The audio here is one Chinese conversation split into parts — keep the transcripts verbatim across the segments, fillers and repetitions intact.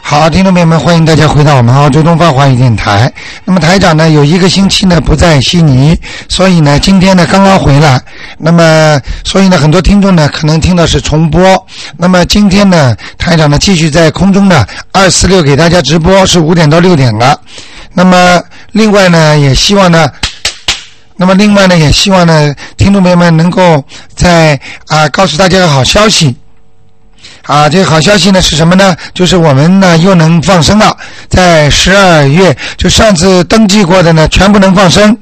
好，听众朋友们，欢迎大家回到我们澳洲东方华语电台。那么台长呢，有一个星期呢不在悉尼，所以呢今天呢刚刚回来。那么所以呢很多听众呢可能听到是重播。那么今天呢台长呢继续在空中呢二四六给大家直播，是五点到六点了。那么另外呢也希望呢。那么另外呢也希望呢听众朋友们能够在啊、呃、告诉大家个好消息啊，这个好消息呢是什么呢？就是我们呢又能放生了，在十二月就上次登记过的呢全部能放生，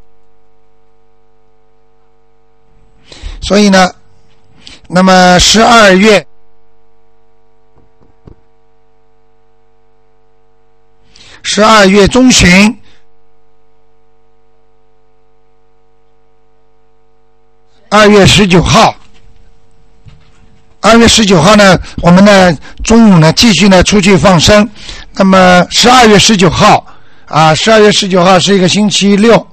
所以呢那么十二月十二月中旬二月十九号，二月十九号呢，我们呢中午呢继续呢出去放生。那么十二月十九号啊，十二月十九号是一个星期六。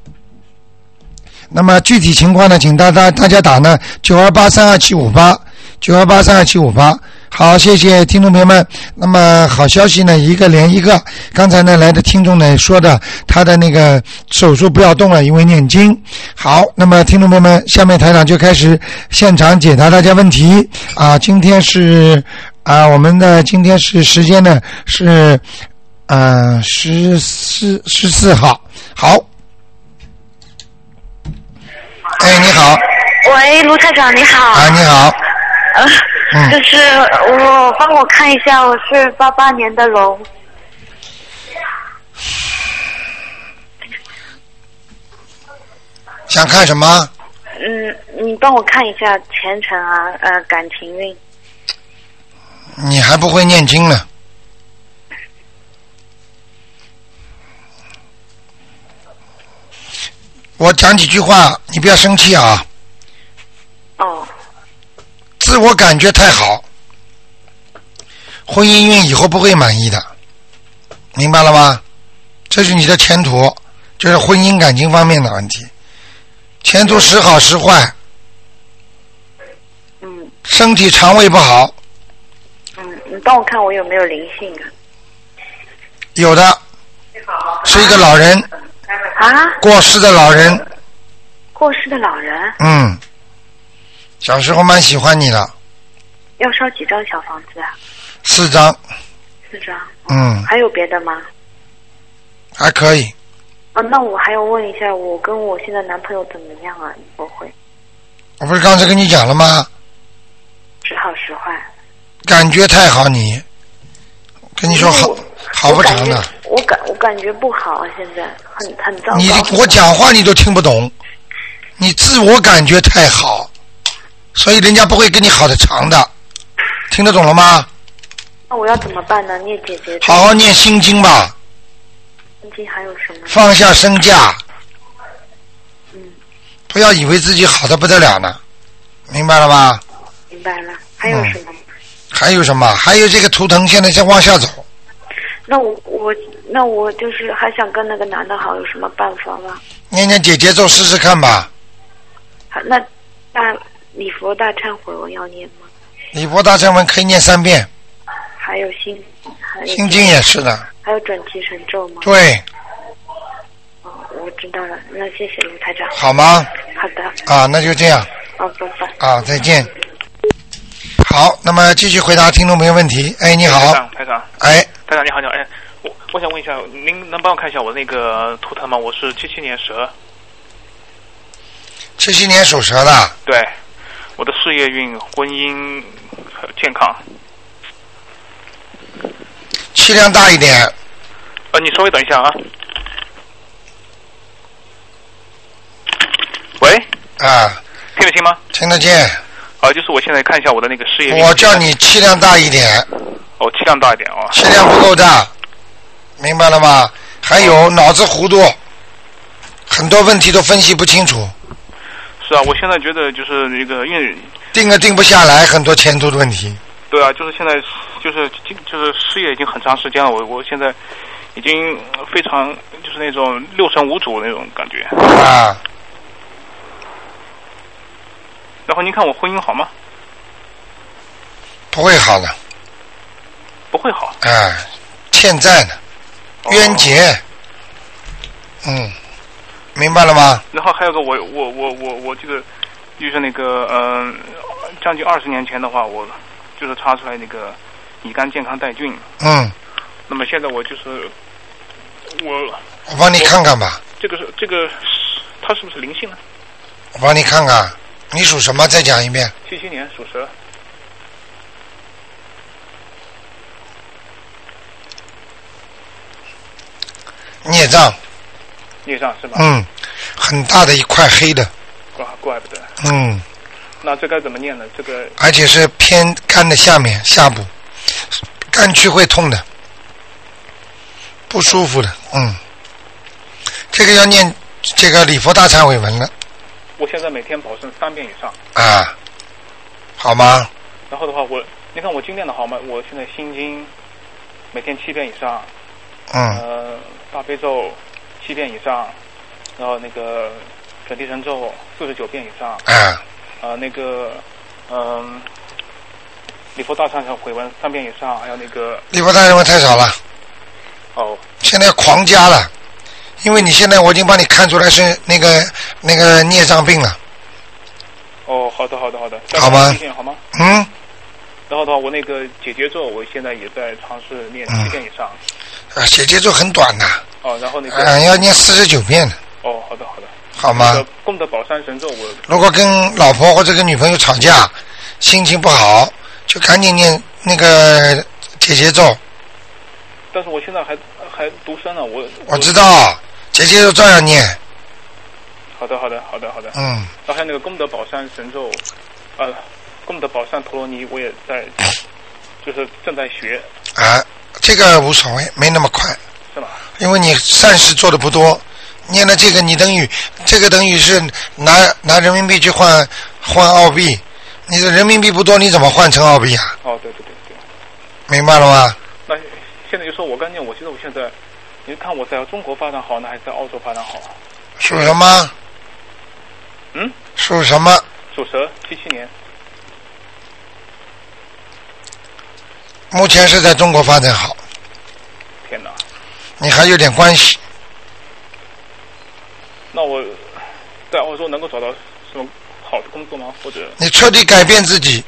那么具体情况呢，请大家大家打呢九二八三二七五八，九二八三二七五八。好，谢谢听众朋友们。那么好消息呢，一个连一个。刚才呢来的听众呢说的，他的那个手术不要动了，因为念经。好，那么听众朋友们，下面台长就开始现场解答大家问题啊。今天是啊，我们的今天是时间呢是呃十四十四号。好，哎，你好。 喂，卢台长，你好。 啊，你好。 呃，嗯、就是我帮我看一下，我是八八年的龙。 想看什么？ 嗯，你帮我看一下前程啊，呃，感情运。 你还不会念经呢。我讲几句话，你不要生气啊。 哦。 自我感觉太好，婚姻运以后不会满意的，明白了吗？这是你的前途，就是婚姻感情方面的问题，前途时好时坏。 嗯。 身体肠胃不好。 嗯，你帮我看我有没有灵性啊？ 有的，是一个老人。 啊？ 过世的老人。 过世的老人？ 嗯。小时候蛮喜欢你的。 要烧几张小房子啊？ 四张。 四张。 嗯。 还有别的吗？ 还可以。 啊，那我还要问一下，我跟我现在男朋友怎么样啊？你不会？ 我不是刚才跟你讲了吗？ 时好时坏。 感觉太好你，跟你说好好不长的。 我感我感觉不好啊，现在很很糟糕。 你我讲话你都听不懂，你自我感觉太好。所以人家不会跟你好的长的，听得懂了吗？ 那我要怎么办呢？念姐姐。 好好念心经吧。 心经还有什么？ 放下身价。 嗯。 不要以为自己好的不得了呢，明白了吗？ 明白了。还有什么？嗯、 还有什么？还有这个图腾现在在往下走。 那我我那我就是还想跟那个男的好，有什么办法吗？ 念念姐姐咒试试看吧。 好，那那。礼佛大忏悔文要念吗？ 礼佛大忏文可以念三遍。 还有心，还有心经也是的。 还有准提神咒吗？ 对。 哦，我知道了，那谢谢卢台长。 好吗？ 好的。 啊，那就这样。 哦，拜拜。 啊，再见。好，那么继续回答听众朋友问题。哎，你好。 台长，台长。 哎。 台长你好，你好。哎，我我想问一下，您能帮我看一下我那个图腾吗？我是七七年蛇。 七七年属蛇的。 对。我的事业运、婚姻、健康， 气量大一点。 呃，你稍微等一下啊。喂。 啊。 听得清吗？ 听得见。 啊，就是我现在看一下我的那个事业运。 我叫你气量大一点。 哦，气量大一点哦。 气量不够大，明白了吗？还有、哦、脑子糊涂，很多问题都分析不清楚。 是啊，我现在觉得就是那个，因为定了定不下来，很多前途的问题。 对啊，就是现在就是就是失业已经很长时间了，我我现在已经非常就是那种六神无主那种感觉。 啊。 然后您看我婚姻好吗？ 不会好了。 不会好。 啊，欠债呢，冤结。哦、嗯，明白了吗？ 然后还有个我我我我我记得就是那个嗯、呃，将近二十年前的话，我就是查出来那个乙肝健康带菌。 嗯。 那么现在我就是我。 我帮你看看吧。 这个是这个它是不是灵性呢？ 我帮你看看，你属什么？再讲一遍。 七七年属蛇。 孽障。 孽障是吧？ 嗯，很大的一块黑的。 怪怪不得。 嗯。 那这该怎么念呢？这个。 而且是偏肝的下面下部，肝区会痛的，不舒服的。嗯。这个要念这个礼佛大忏悔文了。 我现在每天保证三遍以上。 啊，好吗？ 然后的话，我你看我经念的好吗？我现在心经每天七遍以上。 嗯。 呃，大悲咒七遍以上，然后那个准提神咒四十九遍以上。 啊。 呃，那个嗯、呃，礼佛大忏悔文三遍以上，还有那个。 礼佛大忏悔文太少了。 哦。 现在要狂加了。因为你现在我已经帮你看出来是那个那个孽障病了。 哦，好的好的好的。 好吗？ 好吗？ 嗯。 然后的话，我那个解结咒，我现在也在尝试念七遍以上。 嗯、啊，解结咒很短的。 哦，然后那个。 啊，要念四十九遍的。 哦，好的好的。 好吗？ 那个功德宝山神咒我。如果跟老婆或者跟女朋友吵架，心情不好，就赶紧念那个解结咒。 但是我现在还还独身呢，我。 我知道。姐姐就照样念。 好的，好的，好的，好的。 嗯。 然后还有那个功德宝山神咒，呃，功德宝山陀罗尼，我也在，就是正在学。 啊，这个无所谓，没那么快。 是吧？ 因为你善事做的不多，念了这个，你等于这个等于是拿拿人民币去换换澳币，你的人民币不多，你怎么换成澳币啊？ 哦，对对对对。 明白了吗？ 那现在就说我刚念，我觉得我现在。你看我在中国发展好呢，还是在澳洲发展好？ 属什么？ 嗯？ 属什么？ 属蛇，七七年。 目前是在中国发展好。 天哪！ 你还有点关系。 那我在澳洲能够找到什么好的工作吗？或者？ 你彻底改变自己。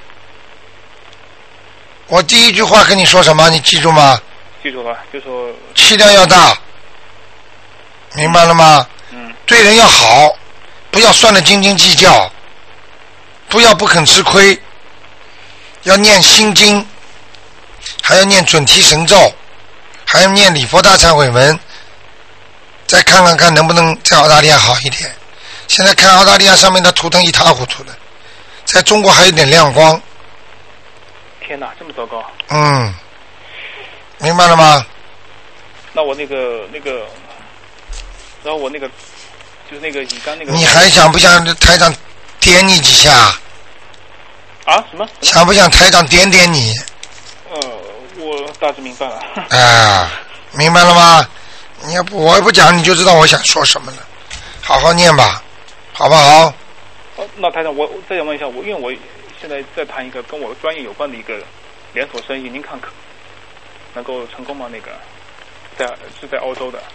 我第一句话跟你说什么？你记住吗？ 记住了，就说气量要大，明白了吗？ 嗯。 对人要好，不要算得斤斤计较，不要不肯吃亏，要念心经，还要念准提神咒，还要念礼佛大忏悔文，再看看看能不能在澳大利亚好一点。现在看澳大利亚上面的图腾一塌糊涂的，在中国还有点亮光。 天哪，这么糟糕！ 嗯。明白了吗？ 那我那个那个，然后我那个就是那个乙肝那个。 你还想不想台长点你几下？ 啊？什么？ 想不想台长点点你？ 呃，我大致明白了。 啊，明白了吗？你要不我不讲，你就知道我想说什么了。好好念吧，好不好？ 哦，那台长，我再想问一下，我因为我现在在谈一个跟我专业有关的一个连锁生意，您看可？能够成功吗？那个在是在澳洲的，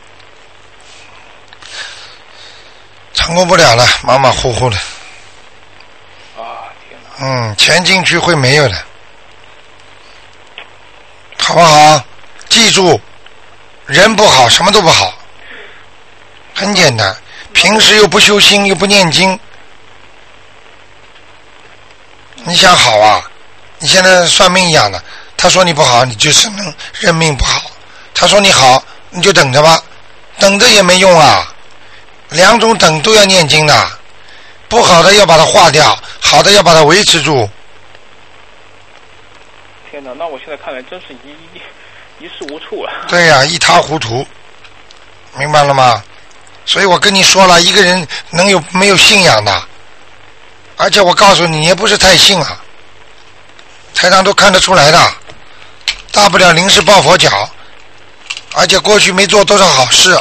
成功不了了，马马虎虎的。 啊，天哪！ 嗯，钱进去会没有的，好不好？记住，人不好，什么都不好，很简单。平时又不修心，又不念经，你想好啊？你现在算命一样的。他说你不好，你就只能认命不好。他说你好，你就等着吧，等着也没用啊。两种等都要念经的，不好的要把它化掉，好的要把它维持住。 天哪，那我现在看来真是一一事无处啊。 对呀、啊，一塌糊涂，明白了吗？所以我跟你说了，一个人能有没有信仰的？而且我告诉你，你也不是太信啊，台上都看得出来的。大不了临时抱佛脚，而且过去没做多少好事，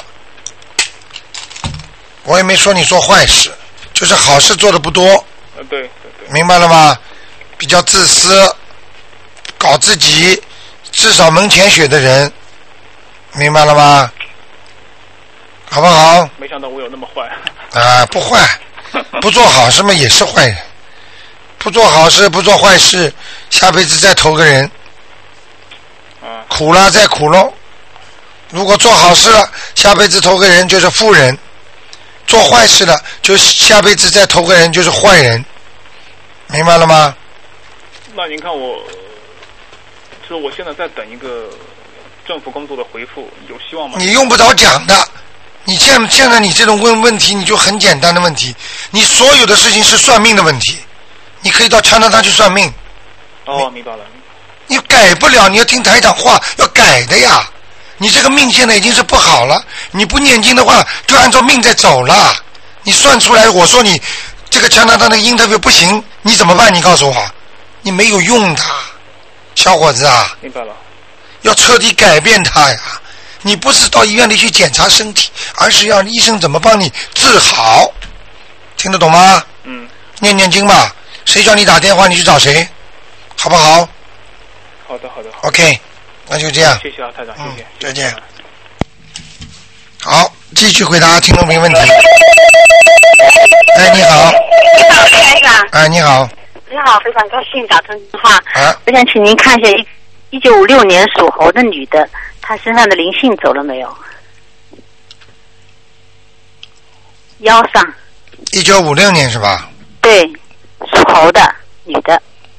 我也没说你做坏事，就是好事做的不多。 呃，对对对。 明白了吗？比较自私，搞自己， 至少门前雪的人，明白了吗？好不好？ 没想到我有那么坏。 啊，不坏，不做好事嘛也是坏人，不做好事不做坏事，下辈子再投个人， 啊， 苦了再苦喽。如果做好事了，下辈子投个人就是富人；做坏事了，就下辈子再投个人就是坏人，明白了吗？ 那您看我，就是我现在在等一个政府工作的回复，有希望吗？ 你用不着讲的。你现现在你这种问问题，你就很简单的问题，你所有的事情是算命的问题，你可以到加拿大去算命。 哦，明白了。 你改不了，你要听台长话，要改的呀。你这个命现在已经是不好了，你不念经的话，就按照命在走了。你算出来，我说你这个加拿大那个 interview 不行，你怎么办？你告诉我，你没有用的，小伙子啊。 明白了。 要彻底改变它呀。你不是到医院里去检查身体，而是让医生怎么帮你治好，听得懂吗？ 嗯。 念念经吧，谁叫你打电话你去找谁，好不好？ 好的，好的。 OK， 那就这样。 谢谢啊，台长，谢谢。 嗯、再见。好，继续回答听众朋友问题。哎，你好。 你好，台长。 哎，你好。 你好，非常高兴打通电话。 啊。 我想请您看一下一一九五六年属猴的女的。他身上的灵性走了没有？腰上。 一九五六年是吧？ 对，属猴的女的。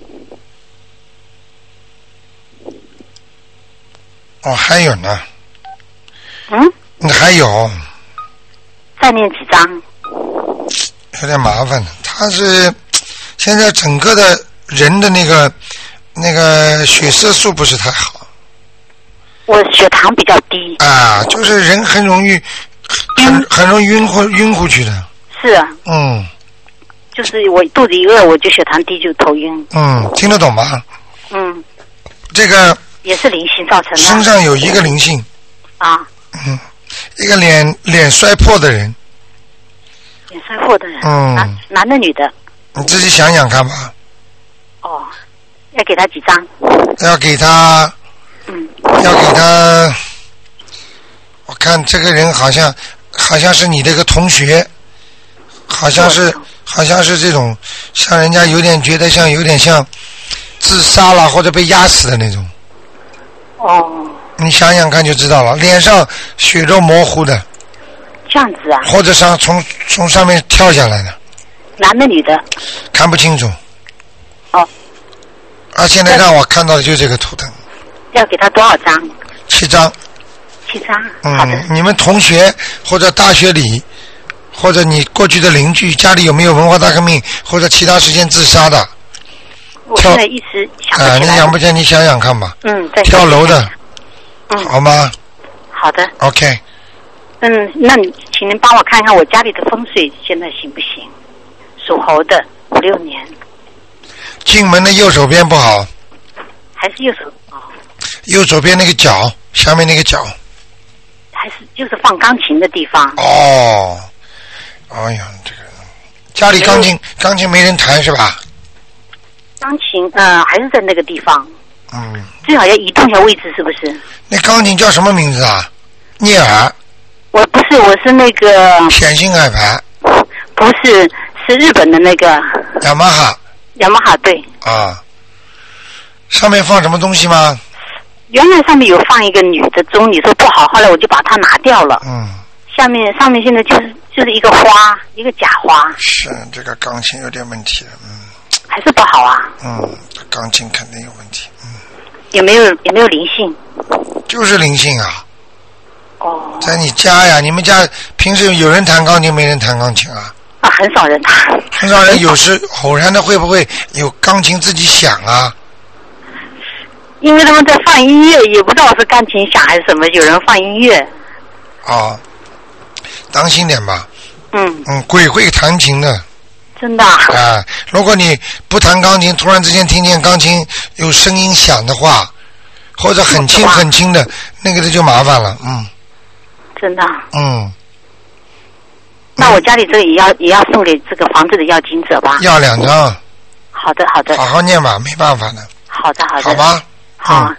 哦，还有呢。 嗯？ 还有。 再念几张？ 有点麻烦了，他是现在整个的人的那个那个血色素不是太好。 我血糖比较低啊，就是人很容易很、嗯、很容易晕乎晕乎去的。 是啊。 嗯。 就是我肚子一饿，我就血糖低就头晕。 嗯，听得懂吗？ 嗯。这个也是灵性造成的。 身上有一个灵性。 啊。 嗯，一个脸脸摔破的人。 脸摔破的人。 嗯。 男男的女的？ 你自己想想看吧。 哦，要给他几张？ 要给他。 嗯， 要给他，我看这个人好像好像是你的一个同学，好像是好像是这种，像人家有点觉得像有点像自杀了或者被压死的那种。 哦。 你想想看就知道了，脸上血肉模糊的。 这样子啊？ 或者上从从上面跳下来的。 男的女的？ 看不清楚。 哦。 啊，现在让我看到的就是这个图腾。 要给他多少张？ 七张。 七张。 嗯， 好的。 你们同学或者大学里，或者你过去的邻居家里有没有文化大革命或者其他时间自杀的？ 我现在一时想不起来。 啊，你想不起来？你想想看吧。 嗯，在跳楼的。 嗯。 好吗？ 好的。 OK。 嗯，那你请您帮我看看我家里的风水现在行不行？属猴的，五六年。 进门的右手边不好。 还是右手？ 右手边那个角，下面那个角， 还是就是放钢琴的地方。 哦，哎呀，这个家里钢琴钢琴没人弹是吧？ 钢琴呃还是在那个地方。 嗯。 最好要移动一下位置，是不是？ 那钢琴叫什么名字啊？聂耳。 我不是，我是那个。 显星海牌。 不是，是日本的那个。 雅马哈。 雅马哈对。 啊。上面放什么东西吗？ 原来上面有放一个女的钟，你说不好，后来我就把它拿掉了。 嗯。 下面上面现在就是就是一个花，一个假花。 是这个钢琴有点问题了，嗯。 还是不好啊。 嗯，钢琴肯定有问题，嗯。 有没有有没有灵性？ 就是灵性啊。 哦。 在你家呀？你们家平时有人弹钢琴，没人弹钢琴啊？ 啊，很少人弹。 很少人，有时偶然的会不会有钢琴自己响啊？ 因为他们在放音乐，也不知道是钢琴响还是什么，有人放音乐。 哦，当心点吧。 嗯。 嗯，鬼会弹琴的。 真的啊？ 啊，如果你不弹钢琴，突然之间听见钢琴有声音响的话，或者很轻很轻的，那个的就麻烦了。嗯。 真的。 嗯。 那我家里这个也要也要送给这个房子的要经者吧？ 要两张。 好的，好的。 好好念吧，没办法的。 好的，好的。 好吧。 好， 嗯、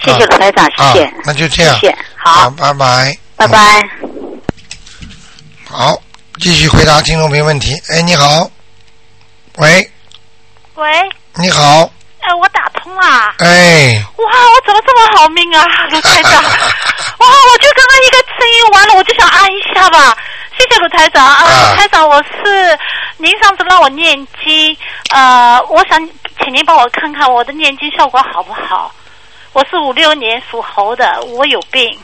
谢谢卢台长，谢谢、 啊。那就这样。 谢谢，好， 好拜拜。 拜拜、 嗯。好，继续回答听众朋友问题。哎，你好。喂。 喂。 你好。 哎，我打通了。 哎。 哇，我怎么这么好命啊，卢台长！哇，我就刚刚一个声音完了，我就想按一下吧。谢谢卢台长啊，卢台长，我是您上次让我念经，呃，我想请您帮我看看我的念经效果好不好？我是五六年属猴的，我有病。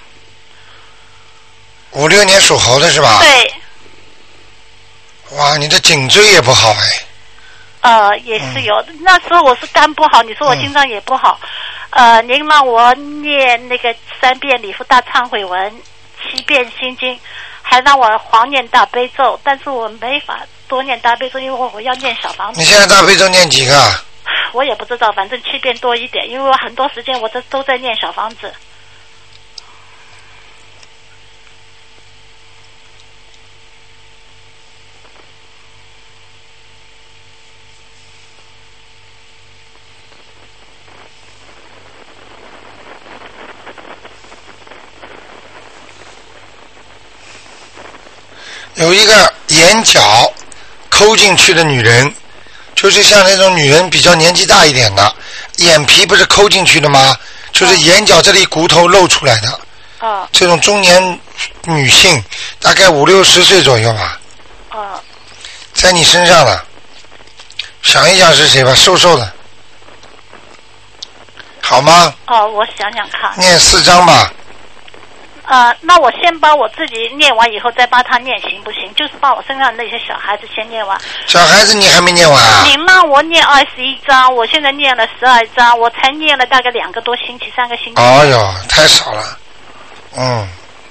五六年属猴的是吧？ 对。 哇，你的颈椎也不好哎。 呃，也是有、嗯。那时候我是肝不好，你说我心脏也不好。嗯、呃，您让我念那个三遍礼佛大忏悔文，七遍心经，还让我狂念大悲咒，但是我没法多念大悲咒，因为我要念小房子。 你现在大悲咒念几个？ 我也不知道，反正七遍多一点，因为我很多时间我这都在念小房子。 有一个眼角抠进去的女人，就是像那种女人比较年纪大一点的，眼皮不是抠进去的吗？就是眼角这里骨头露出来的。 啊。 这种中年女性，大概五六十岁左右吧。 啊。 在你身上了，想一想是谁吧，瘦瘦的，好吗？ 哦，我想想看。 念四章吧。 呃，那我先把我自己念完以后再帮他念行不行？就是把我身上那些小孩子先念完。 小孩子你还没念完啊？ 你让我念二十一章，我现在念了十二章，我才念了大概两个多星期，三个星期。 哦哟，太少了。嗯。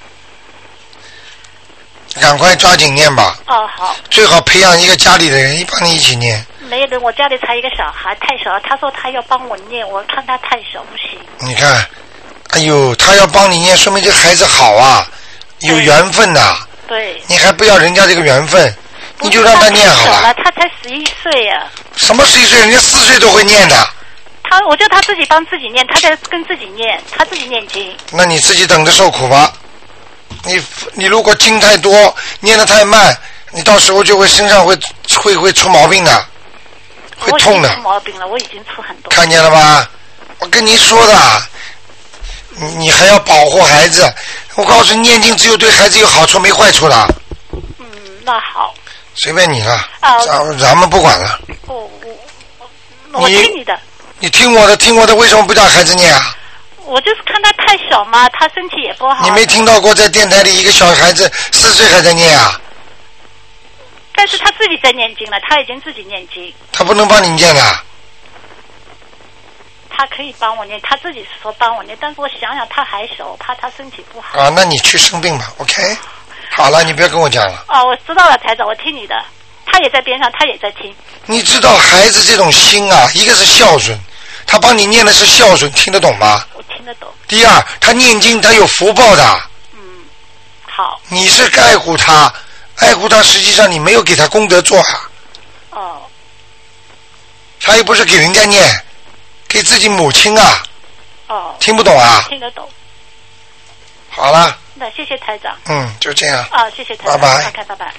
赶快抓紧念吧。 哦，好。 最好培养一个家里的人帮你一起念。 没人，我家里才一个小孩，太小了。他说他要帮我念，我看他太小不行。 你看。哎呦，他要帮你念，说明这个孩子好啊，有缘分呐、啊。 对。 你还不要人家这个缘分，你就让他念好了。 了，他才十一岁呀。 什么十一岁？人家四岁都会念的。 他，我叫他自己帮自己念，他在跟自己念，他自己念经。 那你自己等着受苦吧。你你如果经太多，念得太慢，你到时候就会身上会会会出毛病的，会痛的。 出毛病了，我已经出很多。 看见了吧？我跟你说的。你还要保护孩子，我告诉你，念经只有对孩子有好处，没坏处的。 嗯，那好。 随便你了， 啊， 咱咱们不管了。 我我我我听你的。 你听我的，听我的，为什么不让孩子念啊？ 我就是看他太小嘛，他身体也不好。 你没听到过在电台里一个小孩子四岁还在念啊？ 但是他自己在念经了，他已经自己念经。 他不能帮你念的。 他可以帮我念，他自己说帮我念，但是我想想他还小，我怕他身体不好。 啊，那你去生病吧 ，OK？ 好了，你不要跟我讲了。 哦，我知道了，台长，我听你的。他也在边上，他也在听。 你知道孩子这种心啊，一个是孝顺，他帮你念的是孝顺，听得懂吗？ 我听得懂。 第二，他念经他有福报的。 嗯，好。 你是爱护他，爱护他，实际上你没有给他功德做啊。 哦。 他又不是给人家念。给自己母亲啊！ 哦， 听不懂啊？ 听得懂。 好了。 那谢谢台长。 嗯，就这样。 啊，谢谢台长。 拜拜。 拜拜拜。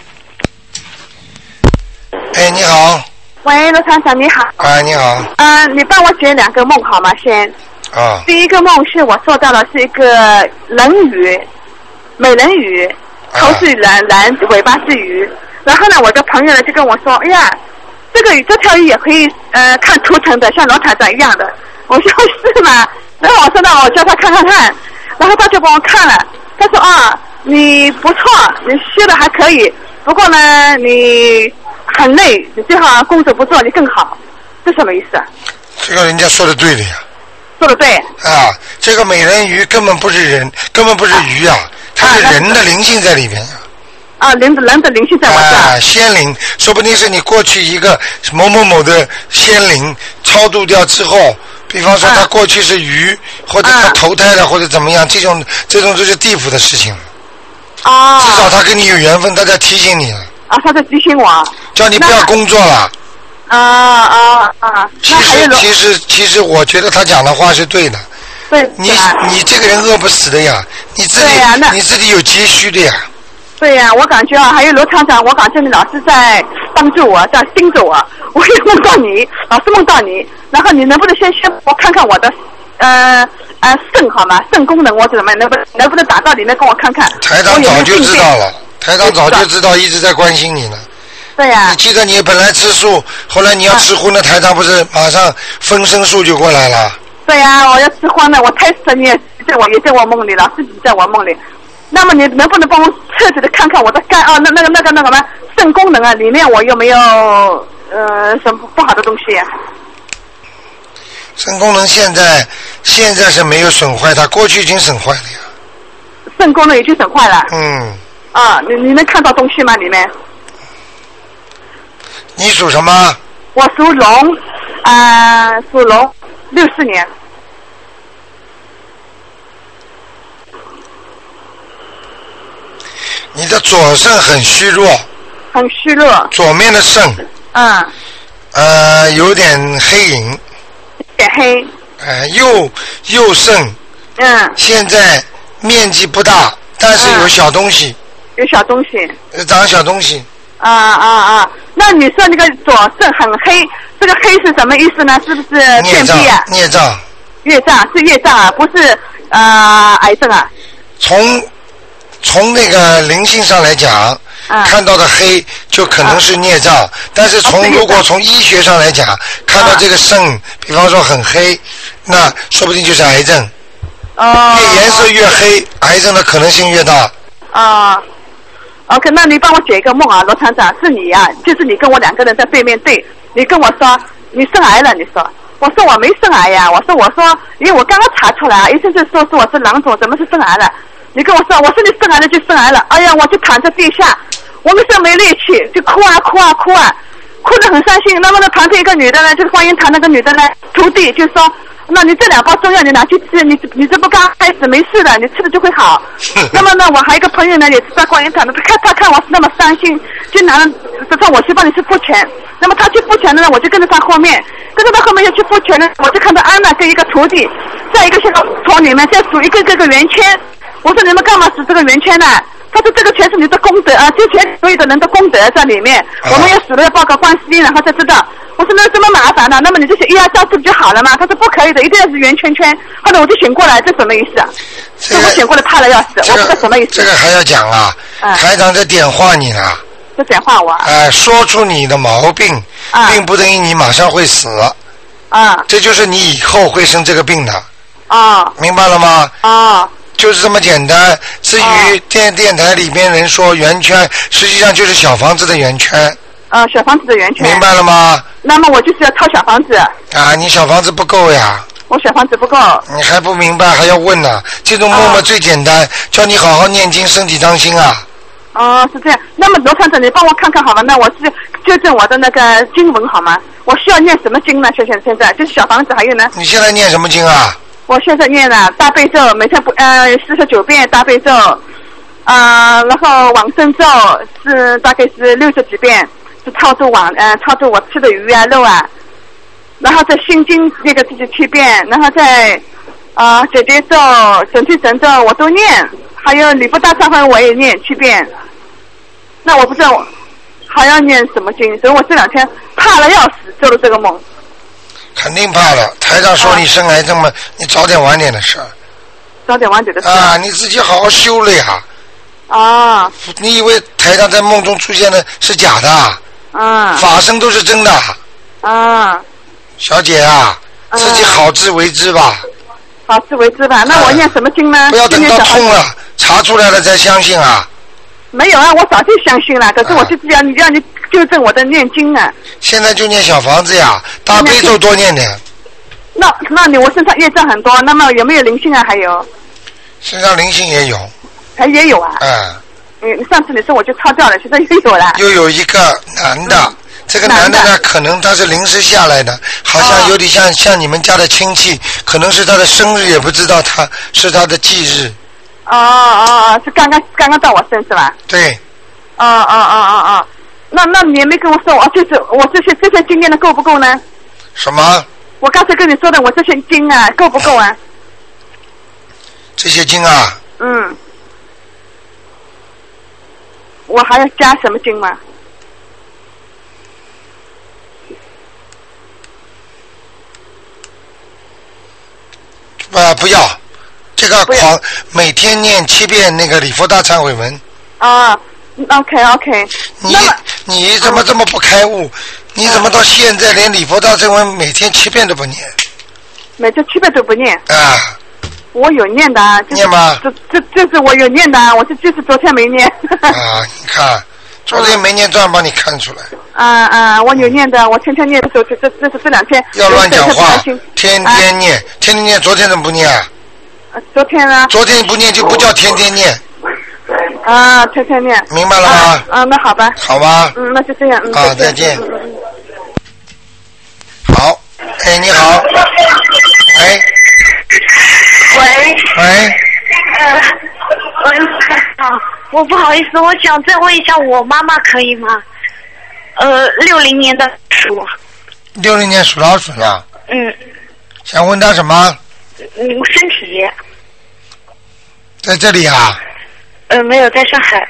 哎，你好。 喂，罗厂长你好。 哎，你好。 嗯、呃，你帮我解两个梦好吗？先。 啊。 第一个梦是我做到的是一个人鱼，美人鱼，头是蓝蓝，尾巴是鱼。然后呢，我的朋友呢就跟我说：“哎呀。”这个这条鱼也可以呃看图腾的，像罗厂长一样的。我说是吗？然后我说那我叫他看看看，然后他就帮我看了。他说啊，你不错，你学的还可以，不过呢你很累，你最好工作不做，你更好。这什么意思啊？ 这个人家说的对的呀。 说的对。 啊，这个美人鱼根本不是人，根本不是鱼啊，它是人的灵性在里面啊。 啊，人的人的灵性在我这儿。 啊，仙灵，说不定是你过去一个某某某的仙灵超度掉之后，比方说他过去是鱼，啊、或者他投胎了，啊、或者怎么样，这种这种就是地府的事情。 啊。 至少他跟你有缘分，他在提醒你了。 啊，他在提醒我。 叫你不要工作了。 啊啊啊！ 其实其实其实，我觉得他讲的话是对的。 对， 你你这个人饿不死的呀，你自己对呀、那你自己有急需的呀。 对呀、啊，我感觉啊，还有罗厂长，我感觉你老是在帮助我，在盯着我。我也梦到你，老是梦到你，然后你能不能先先我看看我的呃呃肾好吗？肾功能我怎么能不能不能打到里面跟我看看？ 台长早就知道了，台长早就知道，一直在关心你呢。 对呀、啊。 你记得你本来吃素，后来你要吃荤的，台长不是马上分身术就过来了？ 对呀、啊，我要吃荤的，我太死你也在我也在我梦里了，自己在我梦里。那么你能不能帮我彻底的看看我的肝啊，那那个那个那个什么肾功能啊，里面我有没有呃什么不好的东西、啊？ 肾功能现在现在是没有损坏，它过去已经损坏了呀。 肾功能已经损坏了。 嗯。 啊，你你能看到东西吗？里面？ 你属什么？ 我属龙，啊、呃，属龙，六四年。 你的左肾很虚弱， 很虚弱。 左面的肾， 嗯， 呃，有点黑影， 有点黑。 呃，右右肾， 嗯， 现在面积不大，但是有小东西， 有小东西， 有长小东西。 啊啊啊！那你说那个左肾很黑，这个黑是什么意思呢？是不是孽障便秘啊？ 孽障， 业障是业障啊，不是呃癌症啊。 从从那个灵性上来讲， 啊、 看到的黑就可能是孽障，啊、但是从、哦、如果从医学上来讲，看到这个肾，啊、比方说很黑，那说不定就是癌症。 哦。 越颜色越黑，癌症的可能性越大。 啊。OK， 那你帮我解一个梦啊，罗厂长，是你呀、啊，就是你跟我两个人在对面对，你跟我说你生癌了，你说，我说我没生癌呀，我说我说，因为我刚刚查出来，医生就说是我是囊肿，怎么是生癌了？你跟我说，我说你生癌了就生癌了，哎呀，我就躺在地下，我们是没力气，就哭啊哭啊哭啊，哭得很伤心。那么呢，旁边一个女的呢，就是观音堂那个女的呢，徒弟就说。那你这两包中药你拿去吃，你你这不刚开始没事的，你吃了就会好。那么呢，我还有一个朋友呢，也是在观音堂的，他看他看我是那么伤心，就拿了他说我去帮你去付钱。那么他去付钱呢，我就跟着他后面，跟着他后面要去付钱呢，我就看到安娜跟一个徒弟在一个小桶里面在数一个个个圆圈。我说你们干嘛数这个圆圈呢？他说这个全是你的功德啊，之前所有的人的功德在里面，我们要数了要报告观世音，然后才知道。我说那这么麻烦呢、啊？那么你这些一二三四不就好了吗？他说不可以的，一定要是圆圈圈。后来我就醒过来，这什么意思啊？这个、我醒过来怕了要死， 这个、 我不知道什么意思。 这个还要讲啊？嗯、台长在点化你呢。 在点化我。 哎、呃，说出你的毛病，啊、并不等于你马上会死。 啊。这就是你以后会生这个病的。 啊。 明白了吗？ 啊。 就是这么简单。至于电、哦、电台里边人说圆圈，实际上就是小房子的圆圈。 呃，小房子的圆圈。 明白了吗？ 那么我就是要抄小房子。 啊，你小房子不够呀。 我小房子不够。 你还不明白，还要问呢、啊？这种梦嘛最简单，叫你好好念经，身体当心啊。 哦，是这样。那么罗探长，你帮我看看好吗？那我是纠正我的那个经文好吗？我需要念什么经呢？现在现在就是小房子，还有呢？ 你现在念什么经啊？ 我现在念了大悲咒，每天不呃四十九遍大悲咒，啊、呃，然后往生咒是大概是六十几遍，是超度往呃超度我吃的鱼啊肉啊，然后在心经那个四十七遍，然后在啊解结咒、准提神咒我都念，还有礼佛大忏悔我也念七遍。那我不知道我还要念什么经，所以我这两天怕了要死，做了这个梦。 肯定怕了，台长说你生癌症嘛，啊、你早点晚点的事。 早点晚点的事。 啊，你自己好好修了呀。 啊。 你以为台长在梦中出现的是假的？ 啊。 法身都是真的。 啊。 小姐啊，啊自己好自为之吧。 好自为之吧，那我念什么经呢？啊、 不要等到痛了，查出来了再相信啊。 没有啊，我早就相信了，可是我就是要你让你纠正我的念经啊。 现在就念小房子呀，大悲咒多念点。 那那你我身上业障很多，那么有没有灵性啊？还有。 身上灵性也有。 还也有啊。 嗯。 你上次你说我就抄掉了，现在又有了。 又有一个男的，嗯、这个男的呢，可能他是临时下来的，好像有点像、哦、像你们家的亲戚，可能是他的生日，也不知道他是他的忌日。 哦哦哦，是刚刚刚刚到我身是吧？ 对。 哦哦哦哦哦，那那你也没跟我说，我就是我这些这些经验的够不够呢？ 什么？ 我刚才跟你说的，我这些经啊够不够啊？ 些经啊？ 嗯。我还要加什么经吗？ 啊，不要，这个狂每天念七遍那个礼佛大忏悔文。 啊 ，OK OK。 你你怎么这么不开悟？嗯、你怎么到现在连礼佛大忏悔文每天七遍都不念？ 每天七遍都不念。 啊。 我有念的啊。就是、 念吗？ 这这这是我有念的啊，我是就是昨天没念。 啊，你看，昨天没念，这样帮你看出来。 啊啊！我有念的，我天天念的时候，这这这是这两天。 要乱讲话，天天念，啊、天天念，昨天怎么不念啊？ 昨天呢？ 昨天不念就不叫天天念。 啊，天天念。 明白了吗？ 啊，啊那好吧。 好吧。 嗯，那就这样。嗯、 啊，再见。 嗯嗯、 好，哎，你好。喂。 喂。 喂。 呃，喂，啊，我不好意思，我想再问一下我妈妈可以吗？呃，六零年的鼠。 六零年属老鼠的。 嗯。 想问他什么？ 嗯，身体。 在这里啊？ 呃，没有，在上海。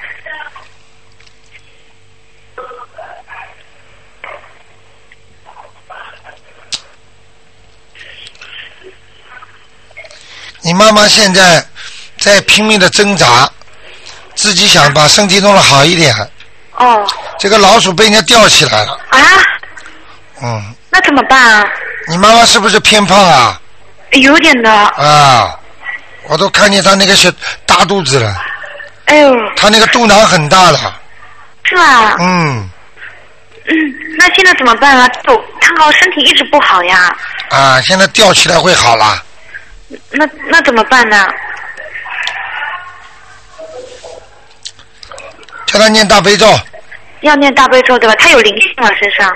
你妈妈现在在拼命的挣扎，自己想把身体弄得好一点。 哦。 这个老鼠被人家吊起来了。 啊？ 嗯。 那怎么办啊？ 你妈妈是不是偏胖啊？ 有点的。 啊，我都看见她那个小大肚子了。 哎呦。 她那个肚囊很大了。 是吧？ 嗯。 嗯，那现在怎么办啊？走，她好身体一直不好呀。 啊，现在吊起来会好啦。 那那怎么办呢？ 叫他念大悲咒。 要念大悲咒对吧？他有灵性了身上。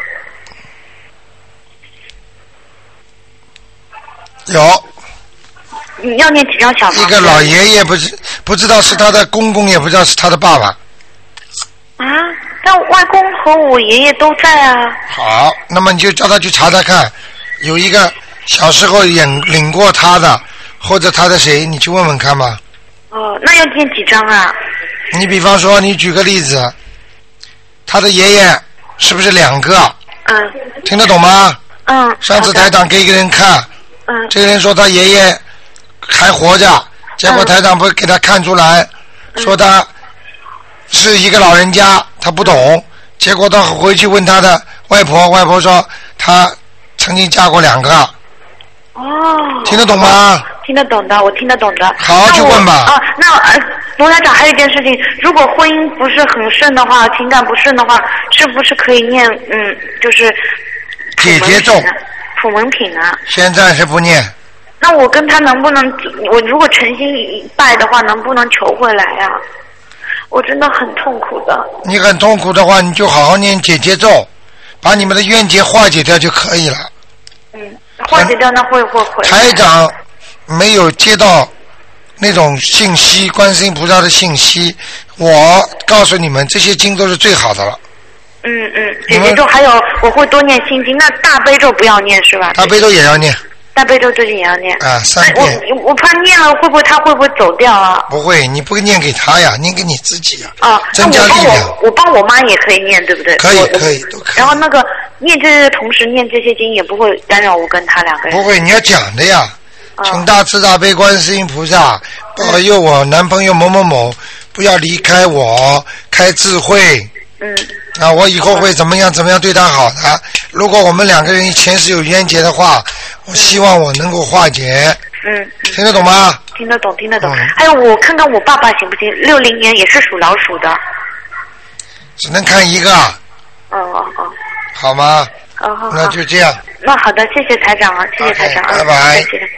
有。 你要念几张小房子？ 一个老爷爷不知不知道是他的公公，也不知道是他的爸爸。 啊，但外公和我爷爷都在啊。 好，那么你就叫他去查查看，有一个小时候领领过他的，或者他的谁，你去问问看吧。 哦，那要念几张啊？ 你比方说，你举个例子，他的爷爷是不是两个？ 嗯。 听得懂吗？ 嗯。 上次台长给一个人看， 嗯。 这个人说他爷爷还活着，结果台长不给他看出来，嗯、说他是一个老人家，他不懂，结果他回去问他的外婆，外婆说他曾经嫁过两个。 哦。 听得懂吗？ 听得懂的，我听得懂的。 好好去问吧。 啊，那呃，罗台长还有一件事情，如果婚姻不是很顺的话，情感不顺的话，是不是可以念嗯，就是解结咒、 普门品啊？ 现在是不念。 那我跟他能不能，我如果诚心拜的话，能不能求回来呀、啊？我真的很痛苦的。 你很痛苦的话，你就好好念解结咒，把你们的冤结化解掉就可以了。 嗯，化解掉那会会会。 台长没有接到那种信息，观世音菩萨的信息，我告诉你们，这些经都是最好的了。 嗯嗯，解结咒还有我会多念心经，那大悲咒不要念是吧？ 大悲咒也要念。 大悲咒最近也要念啊，三遍。 我我怕念了会不会他会不会走掉啊？ 不会，你不念给他呀，念给你自己呀。 啊， 增加力量。 我我帮我妈也可以念，对不对？ 可以可以都可以。 然后那个念这些同时念这些经也不会干扰我跟他两个人。 不会，你要讲的呀。请大慈大悲观世音菩萨保佑我男朋友某某某不要离开我，开智慧。 嗯。 啊，我以后会怎么样怎么样对他好的。如果我们两个人前世有冤结的话，我希望我能够化解。 嗯。 听得懂吗？ 听得懂，听得懂。嗯、还有，我看看我爸爸行不行？六零年也是属老鼠的。 只能看一个。 哦哦哦。 好吗？ 哦好。 那就这样。 那好的，谢谢台长啊，谢谢台长啊， okay, 拜拜。 谢谢。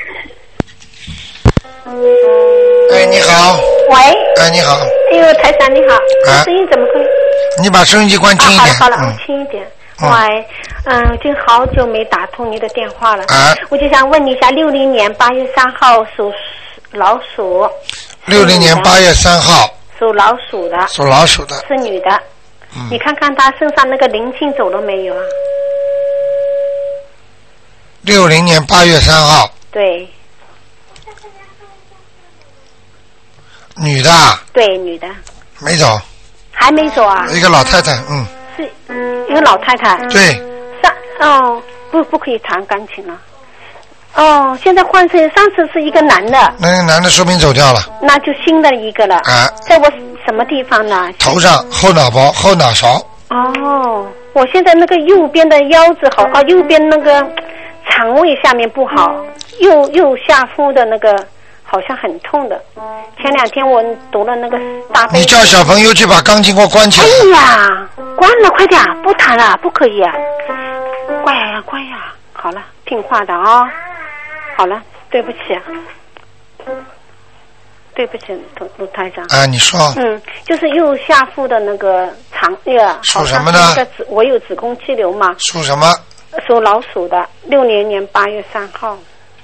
哎，你好。 喂。 哎，你好。 哎呦，台长你好。啊。声音怎么可以？ 你把收音机关轻一点。 啊、好了好了，嗯、轻一点。喂，嗯，已经好久没打通你的电话了。 啊。 我就想问你一下，六零年八月三号属老鼠。 六零年八月三号。 属老鼠的。 属老鼠的。 是女的。嗯。你看看她身上那个灵性走了没有啊？ 六零年八月三号。 对。 女的？ 对，女的。 没走。 还没走啊？ 一个老太太，嗯。 是一个老太太。 对。 上哦，不不可以谈感情了。哦，现在换成上次是一个男的。 那个男的说明走掉了。 那就新的一个了。 啊。 在我什么地方呢？ 头上后脑包后脑勺。 哦，我现在那个右边的腰子好啊，右边那个肠胃下面不好，右右下腹的那个好像很痛的。前两天我读了那个大悲。 你叫小朋友去把钢琴给我关起来。 哎呀，关了，快点，不弹了，不可以啊！乖呀，乖呀，好了，听话的啊、哦。好了，对不起，对不起，卢卢台长。 啊，你说。 嗯，就是右下腹的那个肠那个。 属什么呢？ 那个子，我有子宫肌瘤嘛。 属什么？ 属老鼠的，六零年八月三号。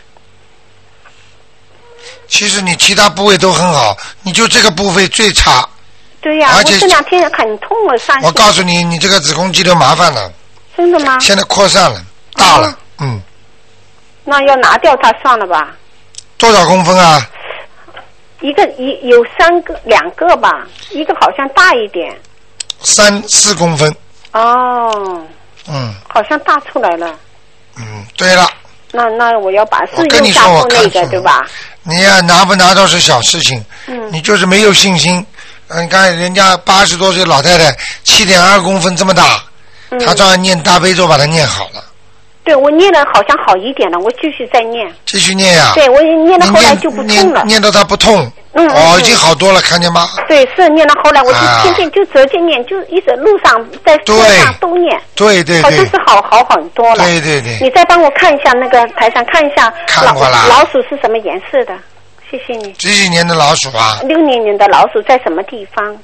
其实你其他部位都很好，你就这个部位最差。 对呀、啊，我这两天很痛了，上。 我告诉你，你这个子宫肌瘤麻烦了。 真的吗？ 现在扩散了，大了，哦、嗯。 那要拿掉它算了吧。 多少公分啊？ 一个一有三个两个吧，一个好像大一点。 三四公分。 哦。 嗯。 好像大出来了。 嗯，对了。 那那我要把我跟你说，我那个对吧？ 你呀、啊、拿不拿到是小事情。 嗯。 你就是没有信心。你看人家八十多岁老太太，七点二公分这么大，嗯、她照样念大悲咒把它念好了。 对，我念的好像好一点了，我继续再念。 继续念呀、啊。 对，我念到后来就不痛了。 念, 念到它不痛。 嗯。 哦，已经好多了，看见吗？ 对，是念到后来，我就天天就直接念，啊、就一直路上在车上都念。 对对对。 好像是好好很多了。 对对对。 你再帮我看一下那个台上看一下。 看过了。 老鼠是什么颜色的？谢谢你。 几几年的老鼠啊？ 六零年的老鼠在什么地方？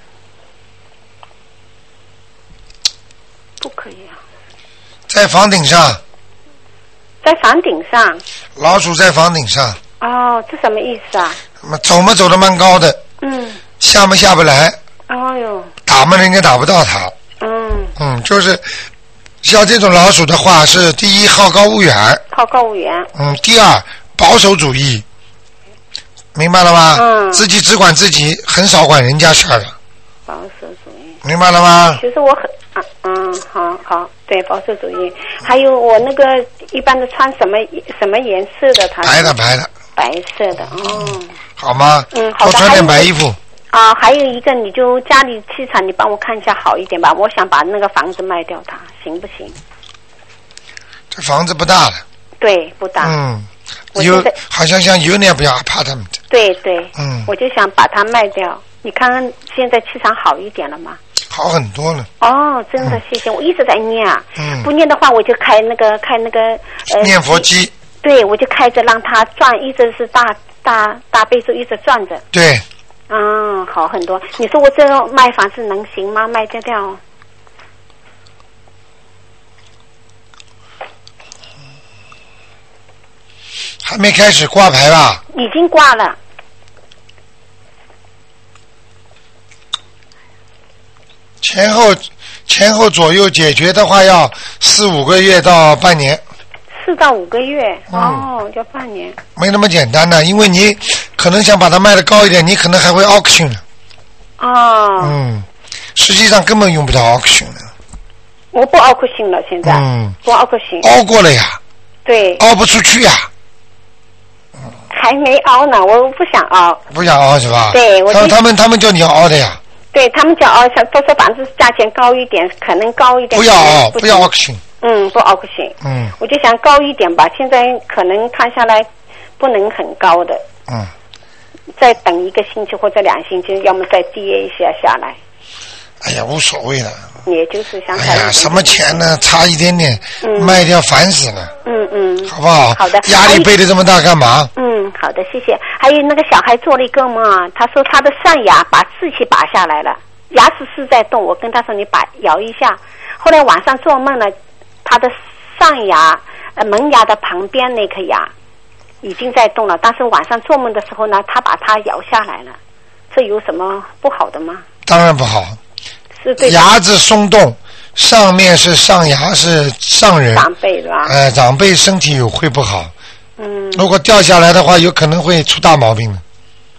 不可以啊。 在房顶上。 在房顶上。 老鼠在房顶上。 哦，这什么意思啊？ 走嘛走得蛮高的。 嗯。 下嘛下不来。 哦哟。 打嘛人家打不到它。 嗯。 嗯，就是像这种老鼠的话，是第一好高骛远。 好高骛远。 嗯，第二保守主义，明白了吗？ 嗯。 自己只管自己，很少管人家事儿的。 保守主义。 明白了吗？ 其实我很啊嗯好好对保守主义，还有我那个一般的穿什么什么颜色的？它白的白的。 白色的哦。 好吗？ 嗯，好的。 多穿点白衣服。 啊，还有一个，你就家里气场，你帮我看一下好一点吧。我想把那个房子卖掉它，行不行？ 这房子不大了。 对，不大。 嗯。有好像像有点不要怕他们的。 对对。 嗯。 我就想把它卖掉。你看看现在气场好一点了吗？ 好很多了。 哦，真的，谢谢。我一直在念啊。 嗯。 不念的话，我就开那个开那个呃。 念佛机。 对，我就开着让它转，一直是大大大悲咒一直转着。 对。 嗯，好很多。你说我这个卖房子能行吗？卖掉掉。 还没开始挂牌吧？ 已经挂了。 前后前后左右解决的话，要四五个月到半年。 四到五个月， 嗯、 哦，要半年。 没那么简单的，因为你可能想把它卖得高一点，你可能还会 auction 了。 哦。 嗯，实际上根本用不到 auction 的。 我不 auction 了，现在。 嗯。 不 auction。 凹过了呀。 对。 凹不出去呀。 还没凹呢，我不想凹。 不想凹是吧？ 对，我他们他们他们叫你要凹的呀。 对他们叫凹，想多说房子价钱高一点，可能高一点。 不要凹，不要 auction。 嗯，不 auction。 嗯。 我就想高一点吧，现在可能看下来不能很高的。 嗯。 再等一个星期或者两星期，要么再跌一下下来。 哎呀，无所谓了。 也就是想。 哎呀，什么钱呢？差一点点，嗯、卖掉烦死了。 嗯嗯。 好不好？ 好的。 压力背得这么大干嘛？ 嗯，好的，谢谢。还有那个小孩做了一个梦啊，他说他的上牙把稚气拔下来了，牙齿是在动。我跟他说你把摇一下。后来晚上做梦呢，他的上牙呃门牙的旁边那颗牙已经在动了，但是晚上做梦的时候呢，他把它摇下来了，这有什么不好的吗？ 当然不好。 是对。 牙子松动，上面是上牙是上人。 长辈是吧？ 哎、呃，长辈身体有会不好。 嗯。 如果掉下来的话，有可能会出大毛病的。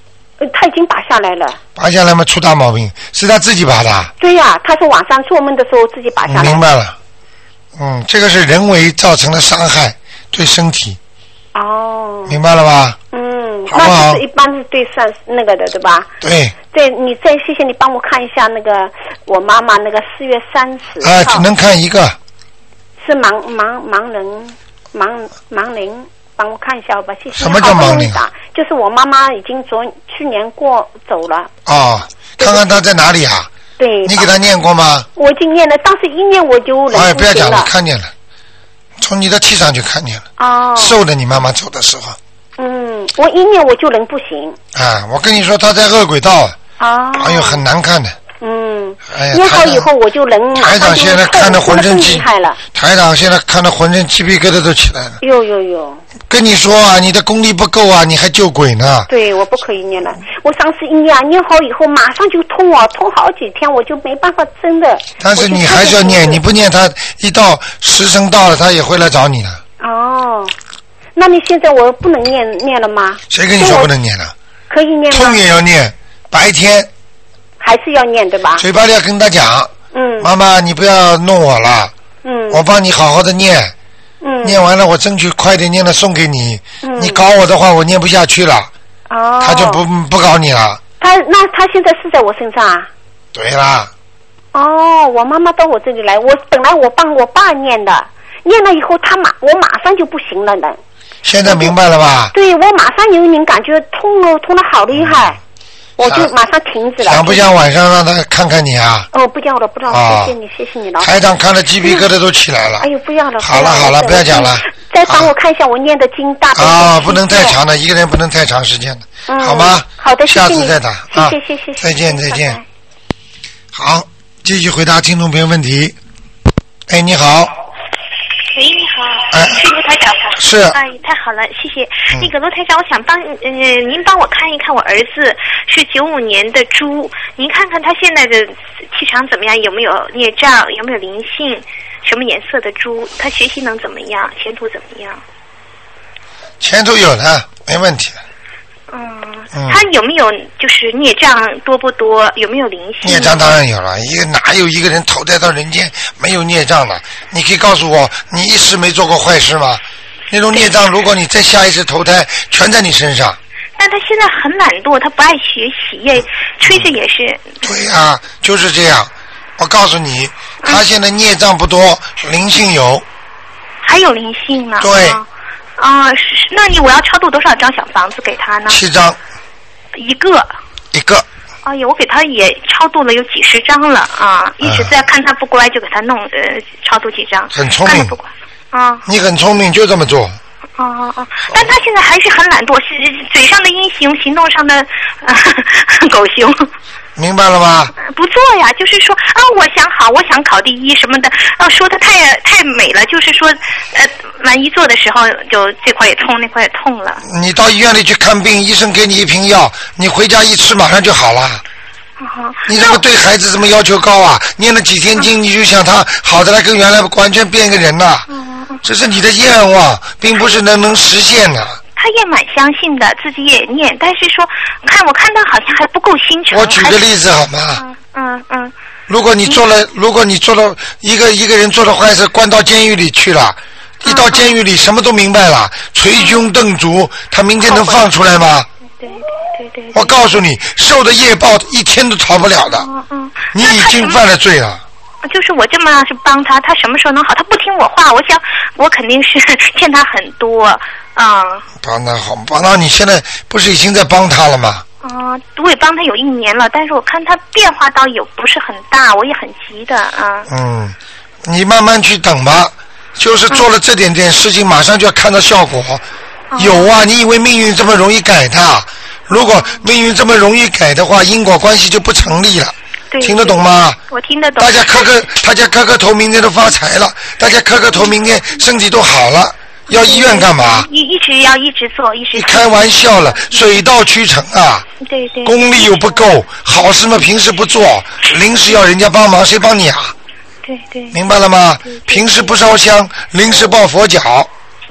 他已经拔下来了。 拔下来嘛，出大毛病，是他自己拔的。 对呀、啊，他是晚上做梦的时候自己拔下来。 明白了，嗯，这个是人为造成的伤害，对身体。 哦。 明白了吧？ 嗯， 好不好？ 那就是一般是对上那个的，对吧？ 对。 对，你再谢谢你帮我看一下那个我妈妈那个四月三十号。 啊，只能看一个。 是盲盲盲人盲盲人。帮我看一下吧，谢谢。 什么叫盲龄？ 就是我妈妈已经昨去年过走了。 哦，看看她在哪里啊？ 对。 你给她念过吗？ 我已经念了，当时一念我就能。 哎，不要讲了，看见了，从你的气场就看见了。 哦。 瘦的你妈妈走的时候。 嗯，我一念我就能不行。 啊，我跟你说，她在恶鬼道。 哦。 哎呦，很难看的。 嗯， 哎呀， 念好以后我就能马上就台长现在看得浑身鸡， 害了。 台长现在看得浑身鸡皮疙瘩都起来了。 有有有。 跟你说啊，你的功力不够啊，你还救鬼呢。 对，我不可以念了。我上次一念，念好以后马上就痛啊，痛好几天，我就没办法真的。 但是你还是要念，你不念他一到时辰到了，他也会来找你的。 哦，那你现在我不能念念了吗？ 谁跟你说不能念了？ 可以念吗？ 痛也要念，白天。 还是要念对吧？ 嘴巴里要跟他讲， 嗯， 妈妈你不要弄我了， 嗯， 我帮你好好的念， 嗯， 念完了我争取快点念了送给你， 嗯， 你搞我的话我念不下去了， 哦， 他就不不搞你了。 他那他现在是在我身上啊？ 对啦。 哦，我妈妈到我这里来，我本来我帮我爸念的，念了以后他马我马上就不行了呢。 现在明白了吧？ 对，我马上有一点感觉痛了，痛得好厉害。我就马上停止了。 想不想晚上让他看看你啊？ 哦，不要了，不要了，哦、谢谢你，谢谢你了。 台长看了鸡皮疙瘩都起来了。 哎呦，不要了。 好了好了，不要讲了。 再帮我看一下我念的经大。 啊，不能太长的，一个人不能太长时间的， 嗯、 好吗？ 好的， 下次再打啊。 谢谢谢谢。 再见再见。好，继续回答听众朋友问题。哎，你好。 喂，你好， 哎、 是卢台长吗？ 是。 哎，太好了，谢谢。嗯、那个卢台长，我想帮呃您帮我看一看，我儿子是九五年的猪，您看看他现在的气场怎么样？有没有孽障？有没有灵性？什么颜色的猪？他学习能怎么样？前途怎么样？ 前途有的，没问题。 嗯，他有没有就是孽障多不多？有没有灵性？ 孽障当然有了，一个哪有一个人投胎到人间没有孽障的？你可以告诉我，你一世没做过坏事吗？那种孽障，如果你再下一次投胎，全在你身上。 但他现在很懒惰，他不爱学习，也吹着也是。 对啊，就是这样。我告诉你，他现在孽障不多，灵性有。 还有灵性呢？ 对。 啊、呃，那你我要超度多少张小房子给他呢？ 七张。 一个。一个。 哎呀，我给他也超度了有几十张了啊！一直在看他不乖，就给他弄呃超度几张。 很聪明。 不乖啊。 你很聪明，就这么做。 哦哦哦！但他现在还是很懒惰，是嘴上的阴行，行动上的、呃、狗熊。 明白了吗？ 不做呀，就是说啊，我想好，我想考第一什么的，啊，说的太太美了，就是说，呃，万一做的时候就这块也痛，那块也痛了。 你到医院里去看病，医生给你一瓶药，你回家一吃马上就好了。 Uh-huh. 你怎么对孩子这么要求高啊？念了几天经，你就想他好的来跟原来完全变一个人了。Uh-huh. 这是你的愿望，并不是能能实现的。 他也蛮相信的，自己也念，但是说，看我看他好像还不够心诚。 我举个例子好吗？ 嗯嗯嗯。 如果你做了，如果你做了一个一个人做了坏事，关到监狱里去了，一到监狱里什么都明白了，捶胸顿足，他明天能放出来吗？ 对对对。 我告诉你，受的业报一天都逃不了的。 嗯嗯。 你已经犯了罪了。 就是我这么是帮他，他什么时候能好？他不听我话，我想我肯定是欠他很多啊。嗯、 帮他好，帮他你现在不是已经在帮他了吗？ 啊、呃，我也帮他有一年了，但是我看他变化倒有不是很大，我也很急的啊。 嗯，你慢慢去等吧，就是做了这点点事情，嗯、马上就要看到效果。嗯、有啊，你以为命运这么容易改的？如果命运这么容易改的话，因果关系就不成立了。听得懂吗？ 我听得懂。 大家磕磕，大家磕磕头，明天都发财了；大家磕磕头，明天身体都好了。要医院干嘛？ 一一直要一直做，一直。 你开玩笑了，水到渠成啊！ 对对。 功力又不够，好事嘛平时不做，临时要人家帮忙，谁帮你啊？ 对对。 明白了吗？平时不烧香，临时抱佛脚。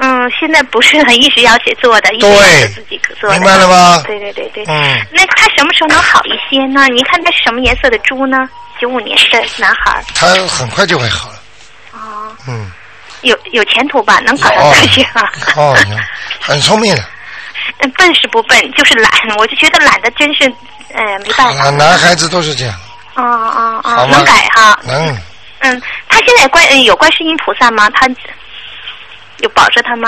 嗯，现在不是很一直要写做的，一直要对自己做的。 明白了吗？ 对对对对。 嗯。 那他什么时候能好一些呢？您看他是什么颜色的猪呢？九五年的男孩。 他很快就会好了。 哦。 嗯。 有有前途吧？能搞到这些啊？ 哦，很聪明的。 嗯，笨是不笨，就是懒。我就觉得懒的真是，呃，没办法。 啊，男孩子都是这样。 哦哦哦，能改哈。 能。 嗯，他现在观有观世音菩萨吗？他有保着他吗？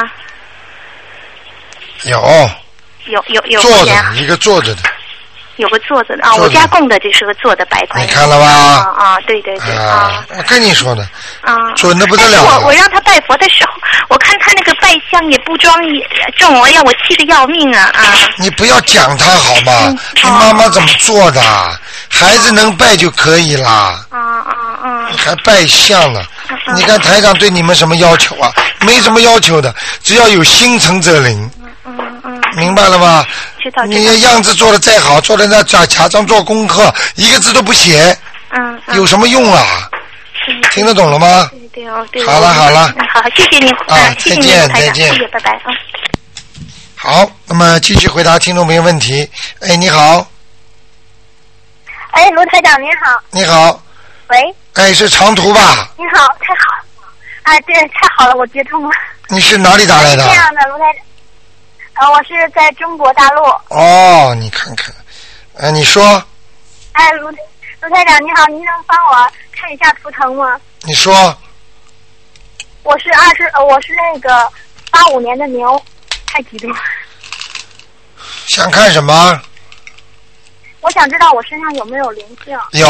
有。 有有有。 坐着一个坐着的。 有个坐着的啊，我家供的就是个坐的白观音。 你看了吧？ 啊啊，对对对啊！ 我跟你说的。 啊。 准的不得了。 我我让他拜佛的时候，我看他那个拜相也不庄也重，我让我气得要命啊啊！ 你不要讲他好吗？你妈妈怎么做的？孩子能拜就可以啦。 啊啊啊！ 你还拜相呢？你看台长对你们什么要求啊？没什么要求的，只要有心诚则灵。 嗯嗯。 明白了吗？ 知道。 你的样子做的再好，坐在那假假装做功课，一个字都不写， 嗯， 有什么用啊？听得懂了吗？ 对对哦，对。 好了好了。 好，谢谢您啊，再见再见， 谢谢，拜拜啊。 好，那么继续回答听众朋友问题。哎，你好。 哎，卢台长您好。 你好。 喂。 哎，是长途吧？ 你好，太好。哎，对，太好了，我接通了。 你是哪里打来的？ 这样的，卢台长。呃，我是在中国大陆。 哦，你看看，哎，你说。 哎，卢卢台长你好，您能帮我看一下图腾吗？ 你说。 我是二十，呃，我是那个八五年的牛，太激动了。 想看什么？ 我想知道我身上有没有灵性。 有。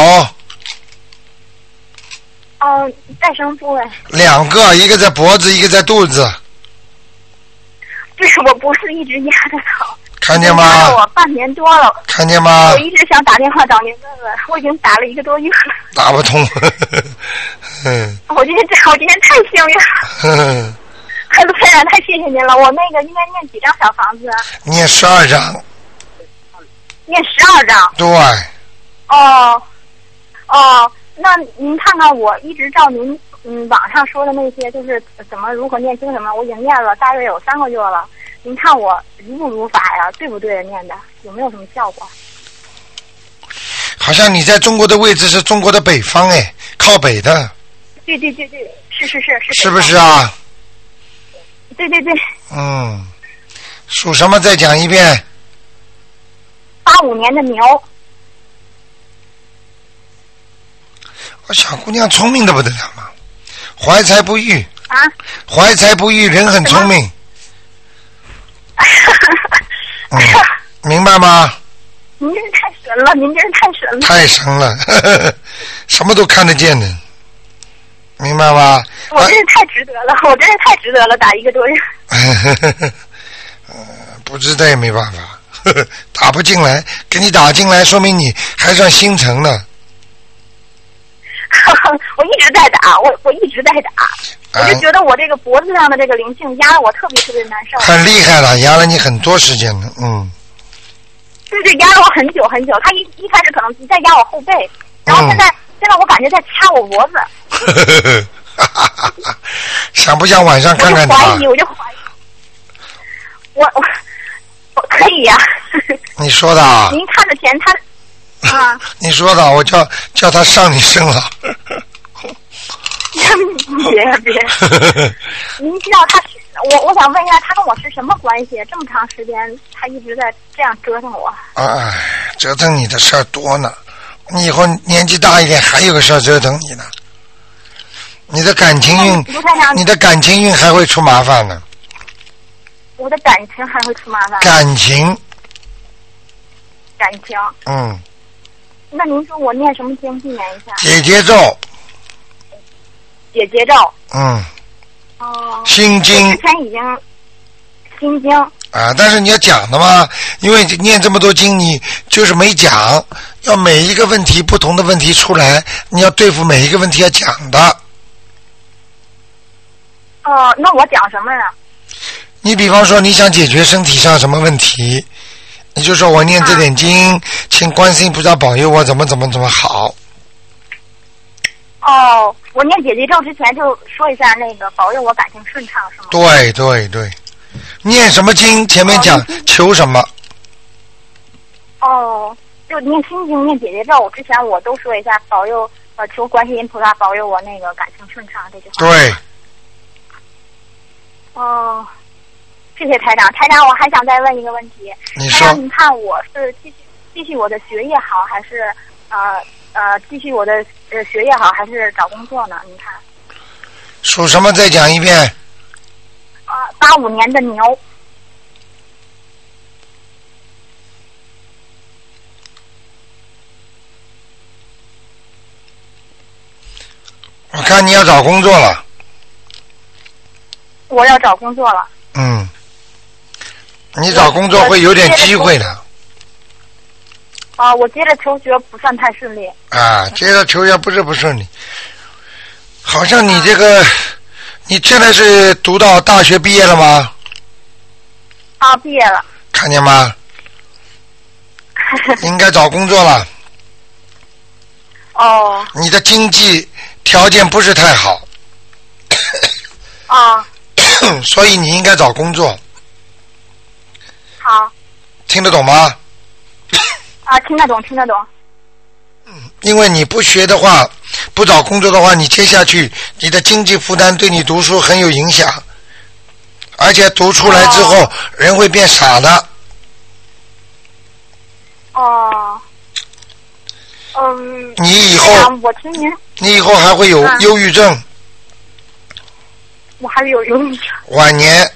嗯，再生部位。 两个，一个在脖子，一个在肚子。 对，我不是一直压着疼， 看见吗？ 压了我半年多了。 看见吗？ 我一直想打电话找您问问，我已经打了一个多月了。 打不通。嗯。 我今天我今天太幸运了。 嗯。 哎，卢台长，太谢谢您了。我那个应该念几张小房子？ 念十二张。 念十二张。 对。 哦，哦，那您看看，我一直照您。嗯，网上说的那些就是怎么如何念经什么，我已经念了大约有三个月了。您看我如不如法呀？对不对？念的有没有什么效果？ 好像你在中国的位置是中国的北方哎，靠北的。 对对对对，是是是是。 是不是啊？ 对对对。 嗯，属什么？再讲一遍。 八五年的牛。 我小姑娘聪明的不得了嘛。怀才不遇啊！ 怀才不遇，人很聪明。嗯，明白吗？ 您真是太神了，您真是太神了。 太神了，呵呵，什么都看得见的，明白吗？ 我真是太值得了，我真是太值得了，打一个多月。 呃，不值得也没办法，呵呵，打不进来，给你打进来，说明你还算心诚呢。 我一直在打，我我一直在打，我就觉得我这个脖子上的这个灵性压得我特别特别难受。 很厉害了，压了你很多时间了，嗯。 对对，压了我很久很久。他一一开始可能在压我后背，然后现在、嗯、现在我感觉在掐我脖子。 想不想晚上看看他？ 我就怀疑，我就怀疑。我我我可以呀、啊。 你说的啊？ 您看着前他。啊！ 你说的，我叫叫他上你身了。 别别！您知道他是我，我想问一下，他跟我是什么关系？这么长时间，他一直在这样折腾我。 哎，折腾你的事儿多呢。你以后年纪大一点，还有个事儿折腾你呢。你的感情运，你的感情运还会出麻烦呢。 我的感情还会出麻烦。 感情。 感情。 嗯。 那您说我念什么经避免一下？ 解结咒。 解结咒。 嗯。 哦。 心经。 之前已经心经。 啊，但是你要讲的嘛，因为念这么多经，你就是没讲，要每一个问题不同的问题出来，你要对付每一个问题要讲的。 哦、呃，那我讲什么呀？ 你比方说你想解决身体上什么问题？你就说我念这点经、啊、请观世音菩萨保佑我怎么怎么怎么好。 哦，我念姐姐咒之前就说一下那个保佑我感情顺畅是吗？ 对对对，念什么经？前面讲、哦、求什么？ 哦，就念心经、念姐姐咒之前，我都说一下保佑呃，求观世音菩萨保佑我那个感情顺畅这句话。 对。 哦，谢谢台长。台长，我还想再问一个问题。 你说。 台长，您看我是继续继续我的学业好，还是呃呃继续我的呃学业好，还是找工作呢？您看。 属什么？再讲一遍。 啊、呃，八五年的牛。 我看你要找工作了。 我要找工作了。 嗯，你找工作会有点机会的。 啊，我接着求学不算太顺利。 啊，接着求学不是不顺利，好像你这个，你现在是读到大学毕业了吗？ 啊，毕业了。 看见吗？应该找工作了。 哦。 你的经济条件不是太好。 啊。 所以你应该找工作。 好。 听得懂吗？ 啊，听得懂，听得懂。 嗯，因为你不学的话，不找工作的话，你接下去你的经济负担对你读书很有影响，而且读出来之后、哦、人会变傻的。 哦。嗯。 你以后， 我听您。 你以后还会有忧郁症。 我还有忧郁症。 晚年。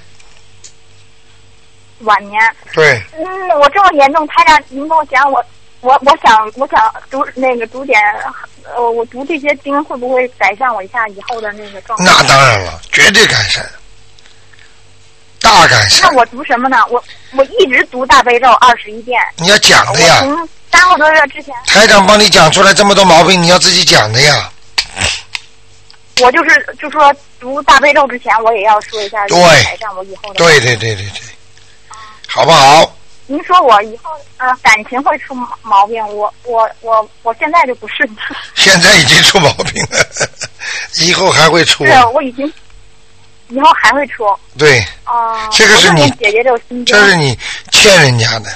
晚年。 对。 嗯，我这么严重，台长，您跟我讲，我我我想我想读那个读点，呃，我读这些经会不会改善我一下以后的那个状态？ 那当然了，绝对改善，大改善。 那我读什么呢？我我一直读大悲咒二十一遍。 你要讲的呀。 我从三个多月之前。 台长帮你讲出来这么多毛病，你要自己讲的呀。 我就是就说读大悲咒之前，我也要说一下， 对， 改善我以后的。 对对对对对，好不好？ 您说我以后呃感情会出毛病，我我我我现在就不是。 现在已经出毛病了，以后还会出。 是，我已经以后还会出。 对。 哦、呃。 这个是你姐姐这个心。 这是你欠人家的。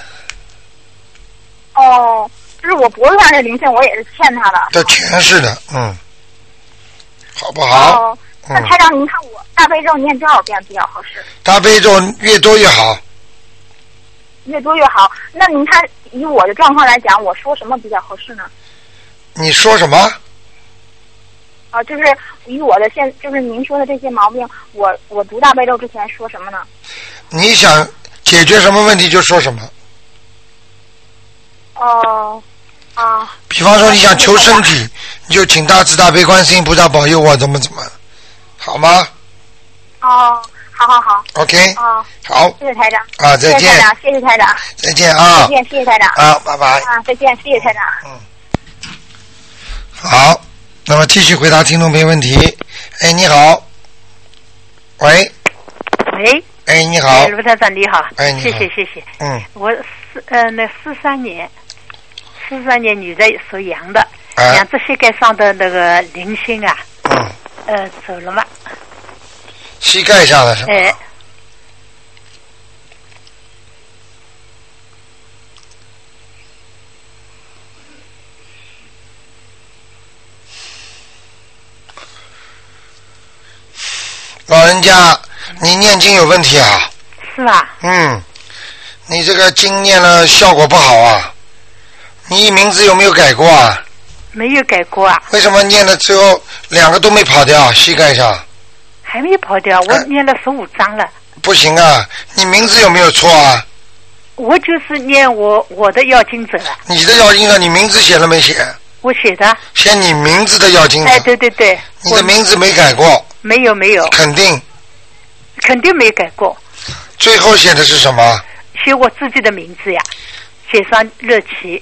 哦，就是我脖子上这灵性，我也是欠他的。 这全是的，嗯。好不好？ 哦，那台长，您看我大悲咒念多少遍比较合适？ 大悲咒越多越好。 越多越好。那您看，以我的状况来讲，我说什么比较合适呢？ 你说什么？ 啊，就是以我的现，就是您说的这些毛病，我我读大悲咒之前说什么呢？ 你想解决什么问题就说什么。 哦。啊， 比方说你想求身体，你就请大慈大悲观世音菩萨保佑我怎么怎么，好吗？ 哦，好好好。 OK。 哦， 好。 谢谢台长。 啊，再见。 谢谢台长，谢谢台长。 再见啊。 再见，谢谢台长。 啊，拜拜。 啊，再见，谢谢台长。 嗯。好，那么继续回答听众朋友问题。哎，你好。喂。 喂。 哎，你好。 卢台长你好。 哎，你好。 谢谢谢谢。 嗯。 我四呃那四三年。四三年女的属羊的， 啊、 两只膝盖上的那个灵性啊， 嗯， 呃，走了吗？ 膝盖上的是吧？ 哎。 老人家，你念经有问题啊？ 是吧？ 嗯，你这个经念了效果不好啊。你名字有没有改过啊？ 没有改过啊。 为什么念了之后两个都没跑掉？膝盖上还没跑掉，我念了十五章了。 不行啊，你名字有没有错啊？ 我就是念我我的要经者。 你的要经者，你名字写了没写？ 我写的。 写你名字的要经者。 哎，对对对。 你的名字没改过？ 没有没有。 肯定。 肯定没改过。 最后写的是什么？ 写我自己的名字呀，写上乐琪。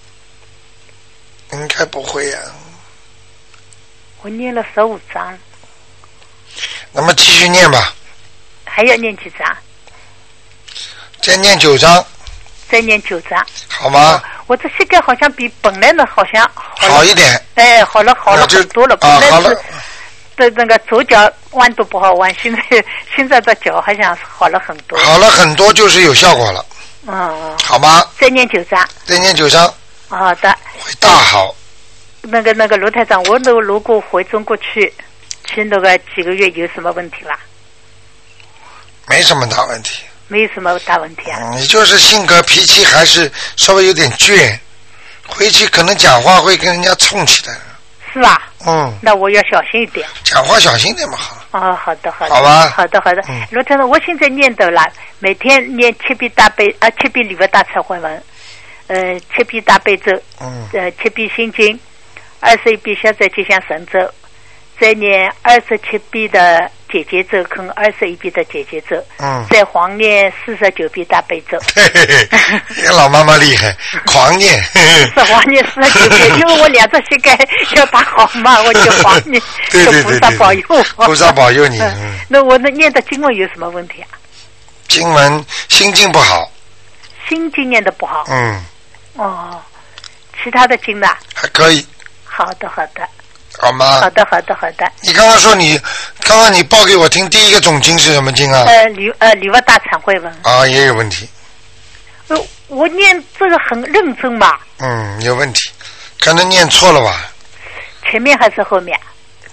应该不会呀、啊。 我念了十五章。 那么继续念吧。 还要念几章？ 再念九章。 再念九章。 好吗？ 我这膝盖好像比本来的好像好一点。 哎，好了好了很多了， 啊，好了。 的那个左脚弯都不好弯，现在现在的脚好像好了很多。 好了很多，就是有效果了。 嗯。 好吗？ 再念九张。 再念九张。 好的。 会大好。 那个那个卢台长，我如如果回中国去，去那个几个月有什么问题吧？ 没什么大问题。 没什么大问题啊。 嗯，你就是性格脾气还是稍微有点倔，回去可能讲话会跟人家冲起来。 是吧？ 嗯。 那我要小心一点。 讲话小心点嘛，好。 哦，好的，好的。 好吧。 好的，好的。嗯。罗先生，我现在念的了，每天念七遍大悲啊，七遍礼佛大忏悔文，呃，七遍大悲咒， 嗯， 呃，七遍心经，二十一遍消灾吉祥神咒，再念二十七遍的解结咒跟二十一遍的解结咒， 嗯， 再黄念四十九遍大悲咒。 嘿嘿嘿，这个老妈妈厉害，狂念。 是黄念四十九遍，因为我两只膝盖要打好嘛，我就黄念， 对对对对， 菩萨保佑， 菩萨保佑你。 嗯，那我那念的经文有什么问题啊？ 经文心经不好。 心经念的不好。 嗯。 哦，其他的经呢？ 还可以。 好的，好的。 好吗？ 好的，好的，好的。 你刚刚说你，刚刚你报给我听，第一个总经是什么经啊？ 呃，礼呃礼佛大忏悔文。 啊，也有问题。 呃，我念这个很认真嘛。 嗯，有问题，可能念错了吧？ 前面还是后面？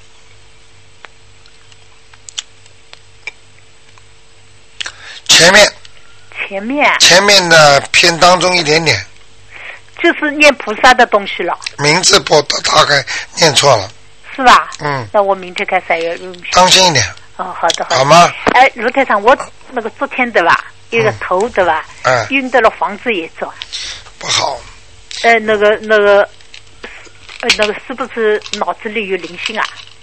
前面。 前面。 前面的偏当中一点点。 就是念菩萨的东西了。 名字不大概念错了。 是吧？ 嗯。 那我明天开始要当心一点。 哦，好的，好的。 好吗？ 哎，卢台长，我那个昨天对吧，一个头对吧， 嗯， 晕到了房子也走。 不好。 呃，那个那个，呃，那个是不是脑子里有灵性啊？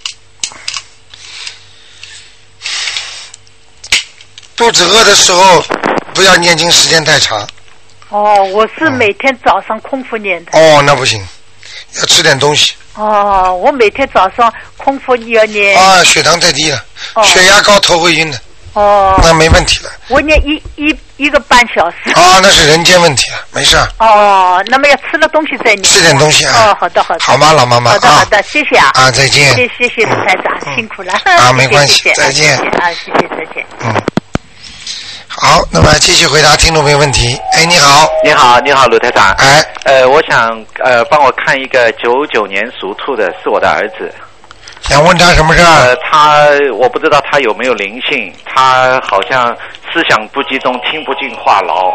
肚子饿的时候不要念经时间太长。 哦，我是每天早上空腹念的。 哦，那不行，要吃点东西。 哦，我每天早上空腹要念。 啊，血糖太低了， 哦、 血压高头会晕的。 哦。 那没问题了。 我念一一一个半小时。 啊，那是人间问题了，没事。 哦，那么要吃了东西再念。 吃点东西啊。 哦，好的好的。 好吗，老妈妈？ 好的好的，谢谢啊。 啊，再见。 谢谢谢卢台长，嗯、辛苦了。 啊，没关系，再见。 啊，谢谢再见。 嗯。好，那么继续回答听众朋友问题。哎，你好， 你好，你好，卢台长。 哎， 呃，我想呃帮我看一个九九年属兔的，是我的儿子。 想问他什么事儿？ 呃，他我不知道他有没有灵性，他好像思想不集中，听不进话痨。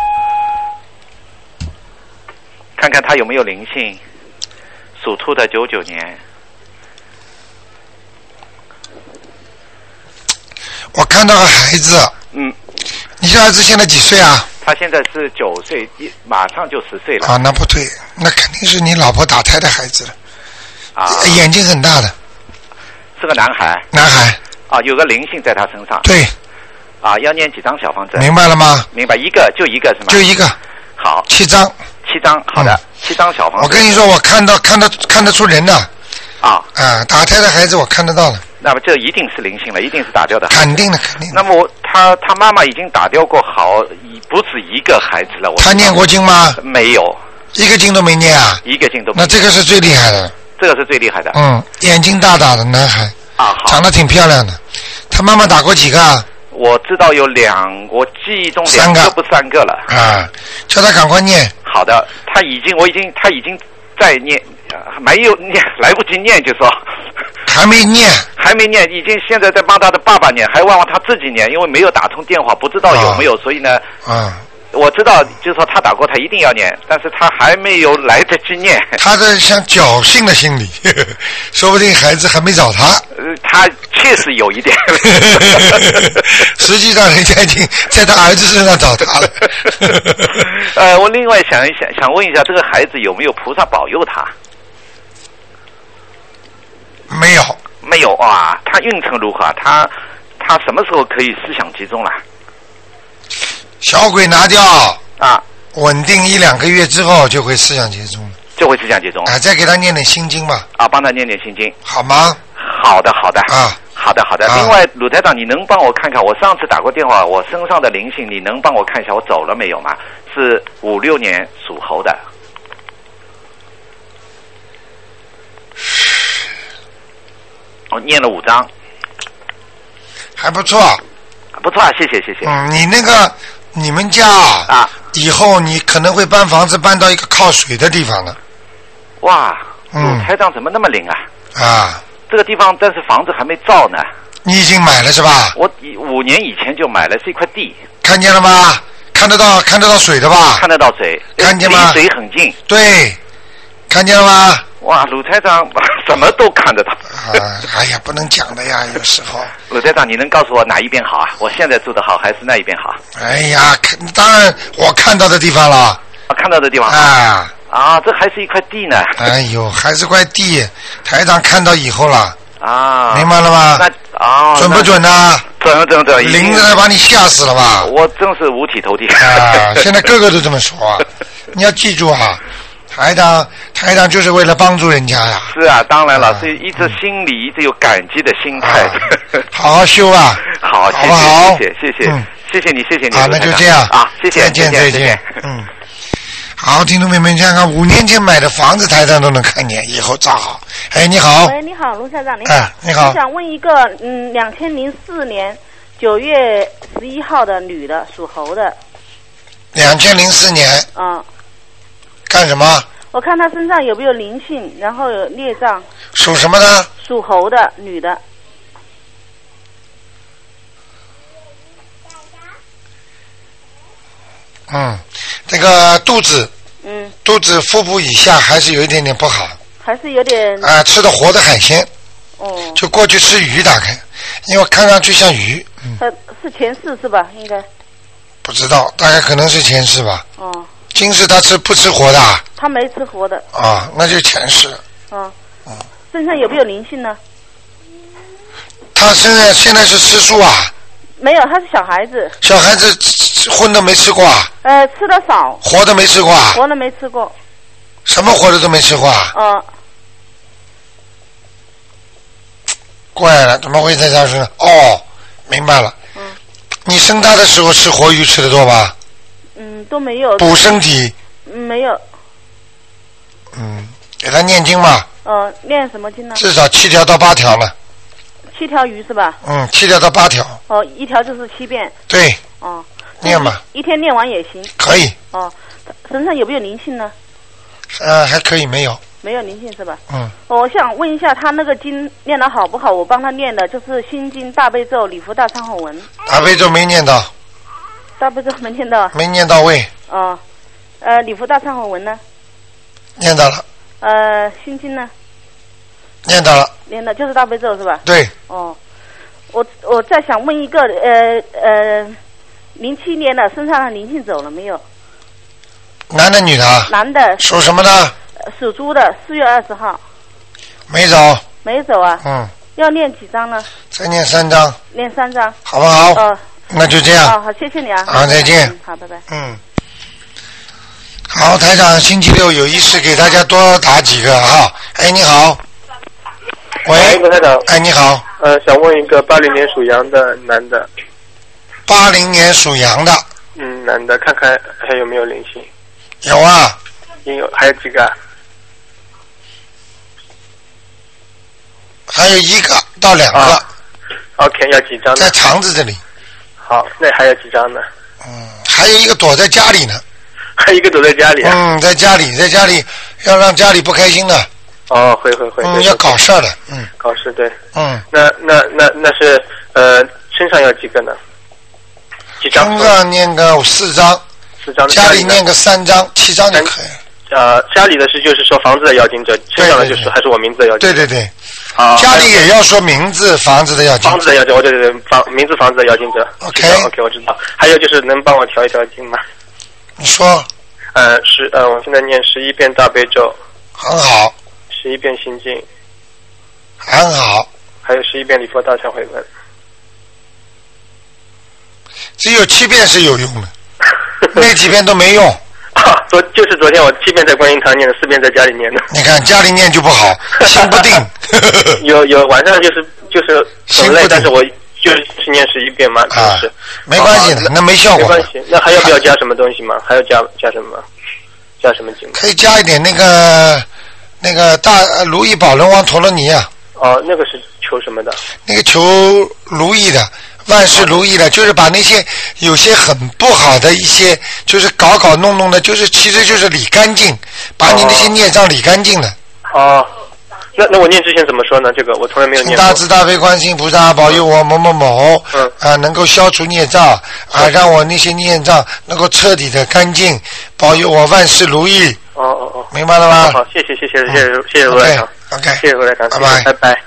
看看他有没有灵性。属兔的九九年。 我看到个孩子。 嗯。 你这儿子现在几岁啊？ 他现在是九岁，马上就十岁了。 啊，那不对，那肯定是你老婆打胎的孩子了。 啊。 眼睛很大的。 是个男孩。 男孩。 啊，有个灵性在他身上。 对。 啊，要念几张小房子？ 明白了吗？ 明白，一个就一个是吗？ 就一个。 好。 七张。 七张，好的，嗯、七张小房子。 我跟你说，我看到看到看得出人的。 啊。 啊，打胎的孩子我看得到了。 那么这一定是灵性了，一定是打掉的。 肯定的，肯定的。 那么我他他妈妈已经打掉过好不止一个孩子了。我他念过经吗？ 没有， 一个经都没念啊。 一个经都没念。 那这个是最厉害的。 这个是最厉害的。 嗯，眼睛大大的男孩。 啊，好。 长得挺漂亮的。他妈妈打过几个啊？ 我知道有两，我记忆中两个不三个了。 啊，叫他赶快念。 好的，他已经，我已经，他已经在念，没有念，来不及念就说。 还没念， 还没念，已经现在在帮他的爸爸念，还望望他自己念，因为没有打通电话，不知道有没有，啊、所以呢， 啊， 我知道，就是说他打过，他一定要念，但是他还没有来得及念。 他的像侥幸的心理，呵呵说不定孩子还没找他。 呃，他确实有一点， 实际上人家已经在他儿子身上找他了。 呃，我另外想一想，想问一下，这个孩子有没有菩萨保佑他？ 没有， 没有啊！他运程如何？他他什么时候可以思想集中了？ 小鬼拿掉啊， 稳定一两个月之后就会思想集中了， 就会思想集中啊！再给他念点心经吧。 啊，帮他念点心经， 好吗？ 好的，好的啊， 好的，好的。 啊、 另外，鲁台长，你能帮我看看？我上次打过电话，我身上的灵性，你能帮我看一下我走了没有吗？是五六年属猴的。 我念了五张， 还不错， 不错啊，谢谢谢谢。 嗯，你那个你们家啊， 以后你可能会搬房子搬到一个靠水的地方的。 哇， 嗯， 台长怎么那么灵啊？ 啊， 这个地方但是房子还没造呢。 你已经买了是吧？ 我五年以前就买了，是一块地。 看见了吗？看得到看得到水的吧？ 看得到水， 看见吗？ 离水很近。 对，看见了吗？ 哇，鲁台长什么都看得到。 啊，哎呀，不能讲的呀，有时候。 鲁台长，你能告诉我哪一边好啊？我现在住的好还是那一边好？ 哎呀，看当然我看到的地方了。 啊，看到的地方啊。 啊，这还是一块地呢。 哎呦，还是块地，台长看到以后了。 啊， 明白了吗？ 那啊， 准不准呢、啊？ 准准准， 灵的把你吓死了吧？ 我真是五体投地啊！现在个个都这么说、啊，你要记住啊，台长台长就是为了帮助人家呀。 是啊，当然了，是一直心里一直有感激的心态。啊、 好好修啊！ 好， 好不好？ 谢谢谢谢、嗯、谢谢你谢谢你。 好，那就这样啊，谢谢再见再见。嗯。好，听众朋友们，看看五年前买的房子，台上都能看见，以后造好。哎，你好。 喂，你好，卢台长，你好。 哎，你好。 我想问一个，嗯，两千零四年九月十一号的女的，属猴的。 两千零四年。 嗯。 干什么？ 我看她身上有没有灵性，然后有孽障。 属什么的？ 属猴的女的。 嗯，这个肚子， 嗯， 肚子腹部以下还是有一点点不好， 还是有点啊、呃，吃的活的海鲜， 哦， 就过去吃鱼大概，因为看上去像鱼，嗯， 呃，是前世是吧？应该不知道，大概可能是前世吧， 哦， 今世他吃不吃活的？ 他没吃活的， 啊，那就前世， 哦，嗯，身上有没有灵性呢？ 他现在现在是吃素啊？ 没有，他是小孩子。 小孩子荤的没吃过啊？ 呃，吃的少。 活的没吃过啊？ 活的没吃过。 什么活的都没吃过啊？ 嗯、呃。 怪了，怎么会在这样呢？哦，明白了。 嗯。 你生他的时候吃活鱼吃的多吧？ 嗯，都没有。 补身体。 嗯，没有。 嗯，给他念经嘛。 呃，念什么经呢？ 至少七条到八条呢。 七条鱼是吧？ 嗯，七条到八条。 哦，一条就是七遍。 对。 哦。 念吧。 一天念完也行。 可以。 哦，身上有没有灵性呢？ 呃，还可以，没有。 没有灵性是吧？ 嗯。 我想问一下，他那个经念得好不好？我帮他念的就是心经、大悲咒、礼佛大忏悔文。 大悲咒没念到。 大悲咒没念到。 没念到位。 哦，呃，礼佛大忏悔文呢？ 念到了。 呃，心经呢？ 念到了。 念的就是大悲咒是吧？ 对。 哦，我我再想问一个，呃呃，零七年的身上的灵性走了没有？ 男的女的？ 男的。 属什么的？ 属猪的，四月二十号。 没走。 没走啊。 嗯。 要念几张呢？ 再念三张。 念三张。 好不好？ 哦。 那就这样。 哦，好，谢谢你啊。 好，再见。 嗯、好，拜拜。 嗯。好，台长，星期六有意识给大家多打几个哈。哎，你好。喂， 台长。 哎，你好。 呃，想问一个八零年属羊的男的。 八零年属羊的。 嗯，男的，看看还有没有灵性。 有啊。 有，还有几个？ 还有一个到两个。 啊、OK， 要几张呢？ 在肠子这里。 好，那还有几张呢？ 嗯，还有一个躲在家里呢。 还有一个躲在家里、啊。 嗯，在家里，在家里要让家里不开心的。 哦，会会会。 嗯，要搞事的，嗯。 搞事对。 嗯。 那那那那是呃，身上有几个呢？几张？ 身上念个四张。 四张。 家里念个三张，七张就可以。 呃，家里的是就是说房子的要经者，身上的就是还是我名字的要经者。 对对对。 啊。 家里也要说名字，房子的要经者。 房子的要经者，对对对，房名字房子的要经者。 OK OK， 我知道。还有就是能帮我调一调经吗？ 你说。 呃，十呃，我现在念十一遍大悲咒。 很好。 十一遍心经。 很好。 还有十一遍礼佛大忏悔文。 只有七遍是有用的，那几遍都没用。 啊，昨就是昨天我七遍在观音堂念的，四遍在家里念的。 你看家里念就不好，心不定。 有有晚上就是就是很累，但是我就是念十一遍嘛，就是、 啊、没关系的，那没效果。 没关系，那还要不要加什么东西吗？还要加加什么？加什么经？ 可以加一点那个那个大如意宝轮王陀罗尼啊。 哦，那个是求什么的？ 那个求如意的，万事如意的，就是把那些有些很不好的一些，就是搞搞弄弄的，就是其实就是理干净，把你那些孽障理干净的。 哦。那那我念之前怎么说呢？这个我从来没有念过。 大慈大悲观世音菩萨保佑我某某某，嗯啊，能够消除孽障啊，让我那些孽障能够彻底的干净，保佑我万事如意。 哦哦哦， 明白了吗？ 好，谢谢谢谢谢谢谢谢罗台长 ，OK， 谢谢罗台长， 拜拜拜拜。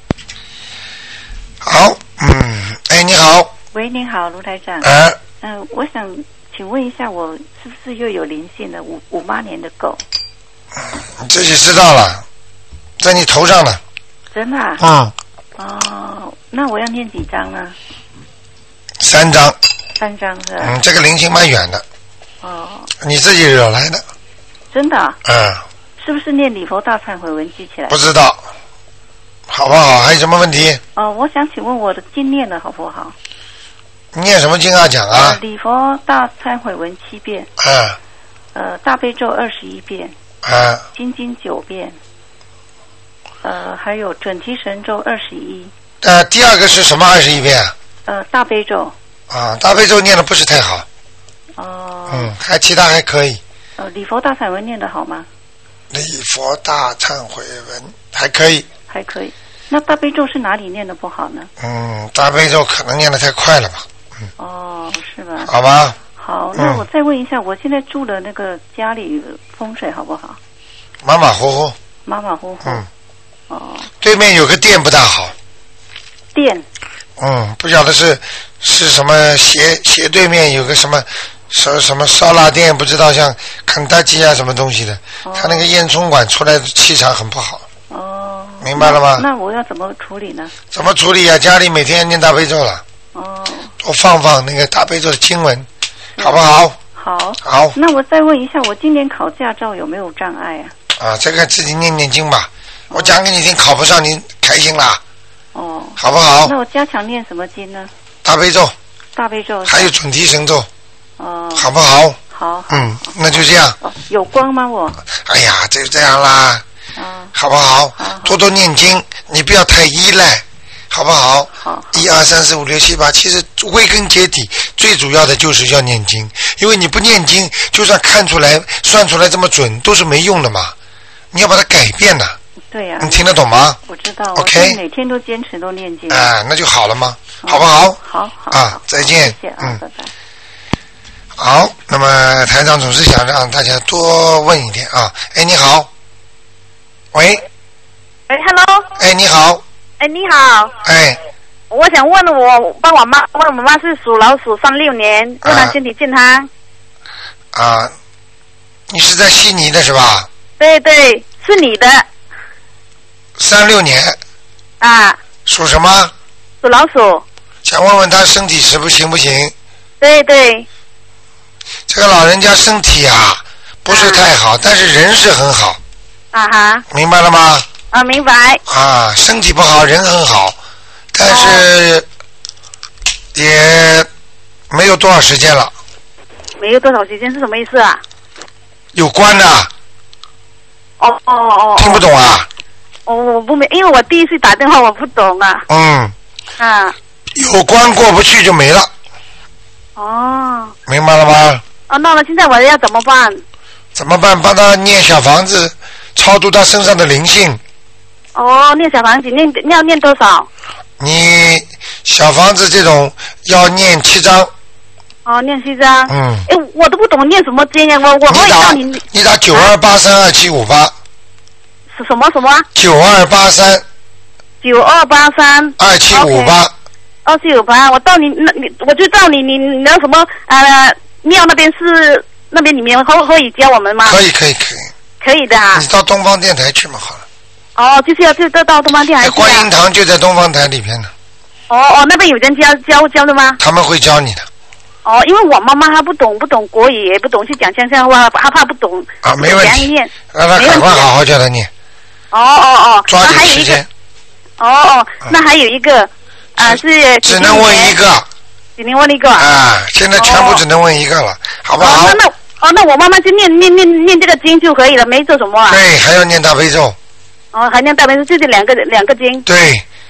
好，嗯，哎，你好。 喂，你好，卢台长。 啊。 嗯、呃，我想请问一下，我是不是又有灵性的五五八年的狗？ 你自己知道了。在你头上呢。 真的啊？ 嗯。 哦，那我要念几张呢？ 三张。 三张是吧？ 嗯，这个灵性蛮远的。 哦。 你自己惹来的。 真的？ 嗯。 是不是念礼佛大忏悔文记起来？ 不知道。好不好？还有什么问题？ 哦，我想请问我的经念的好不好？ 念什么经啊？讲啊。 呃、礼佛大忏悔文七遍。 啊。 呃，大悲咒二十一遍。 啊。 心经九遍。呃，还有准提神咒二十一。 呃，第二个是什么二十一遍？ 呃，大悲咒。 啊，大悲咒念的不是太好。 哦。 嗯，还其他还可以。 呃，礼佛大忏文念的好吗？ 礼佛大忏悔文还可以。 还可以。那大悲咒是哪里念的不好呢？ 嗯，大悲咒可能念的太快了吧。嗯。 哦，是吧？ 好吧。 好，那我再问一下，我现在住的那个家里风水好不好？ 马马虎虎。 马马虎虎。 嗯。 哦。 对面有个店不大好。 店。 嗯，不晓得是是什么斜斜对面有个什么什什么烧腊店，不知道像肯德基啊什么东西的，哦、他那个烟囱管出来的气场很不好。 哦。 明白了吗？ 那, 那我要怎么处理呢？ 怎么处理啊？家里每天念大悲咒了。 哦。 多放放那个大悲咒的经文，好不好？ 好。 好。 那我再问一下，我今年考驾照有没有障碍啊？ 啊，这个自己念念经吧。我讲给你听，考不上你开心啦。 哦。 好不好？ 那我加强念什么经呢？ 大悲咒。 大悲咒。 还有准提神咒。 哦。 好不好？ 好。 嗯，那就这样。 哦，有光吗我？ 哎呀，就这样啦。 啊。 好不好？ 好。 多多念经，你不要太依赖，好不好？ 好。 一二三四五六七八，其实归根结底，最主要的就是要念经，因为你不念经，就算看出来、算出来这么准，都是没用的嘛。你要把它改变的。 对呀、啊。 你听得懂吗？ 我知道。 OK。 我每天都坚持都念经。 啊，那就好了吗？嗯、好不好？ 好好。 啊，再见。 谢谢啊， 嗯， 拜拜。 好，那么台长总是想让大家多问一点啊。哎，你好。喂。 哎 ，Hello。 哎，你好。 哎，你好。 哎。 我想问我帮我妈，问我妈是属老鼠，三六年，问她身体健康。 啊，你是在悉尼的是吧？ 对对，是你的。 三六年。 啊。 属什么？ 属老鼠。 想问问他身体行不行不行？ 对对。 这个老人家身体啊不是太好，啊、但是人是很好。 啊哈。 明白了吗？ 啊，明白。 啊，身体不好，人很好，但是也没有多少时间了。 没有多少时间是什么意思啊？ 有关的。 哦哦哦。 听不懂啊？ 哦，我不明，因为我第一次打电话，我不懂啊。 嗯。 啊。 有关过不去就没了。 哦。 明白了吗？ 哦，那么现在我要怎么办？ 怎么办？帮他念小房子，超度他身上的灵性。 哦，念小房子念要念多少？ 你小房子这种要念七章。 哦，念七章。 嗯。 哎，我都不懂念什么经啊，我我会叫你。 你打九二八三二七五八。 是什么什么？ 九二八三。 九二八三。 二七五八。 二七五八，我到你那你我就到你你你那什么呃庙那边是那边里面可可以教我们吗？ 可以可以可以。 可以的啊。 你到东方电台去嘛好了。 哦，就是要就到到东方电台去。 观音堂就在东方台里边呢。 哦哦，那边有人教教教的吗？ 他们会教你的。 哦，因为我妈妈她不懂不懂国语，也不懂去讲乡下话，她怕不懂。 啊，没问题。让他赶快好好教他念。 哦哦哦。 抓紧时间。 哦哦，那还有一个啊是。 只能问一个。 只能问一个。 啊，现在全部只能问一个了，好不好？ 那那哦，那我妈妈就念念念念这个经就可以了，没做什么啊？ 对，还要念大悲咒。 哦，还念大悲咒，就是两个两个经。 对。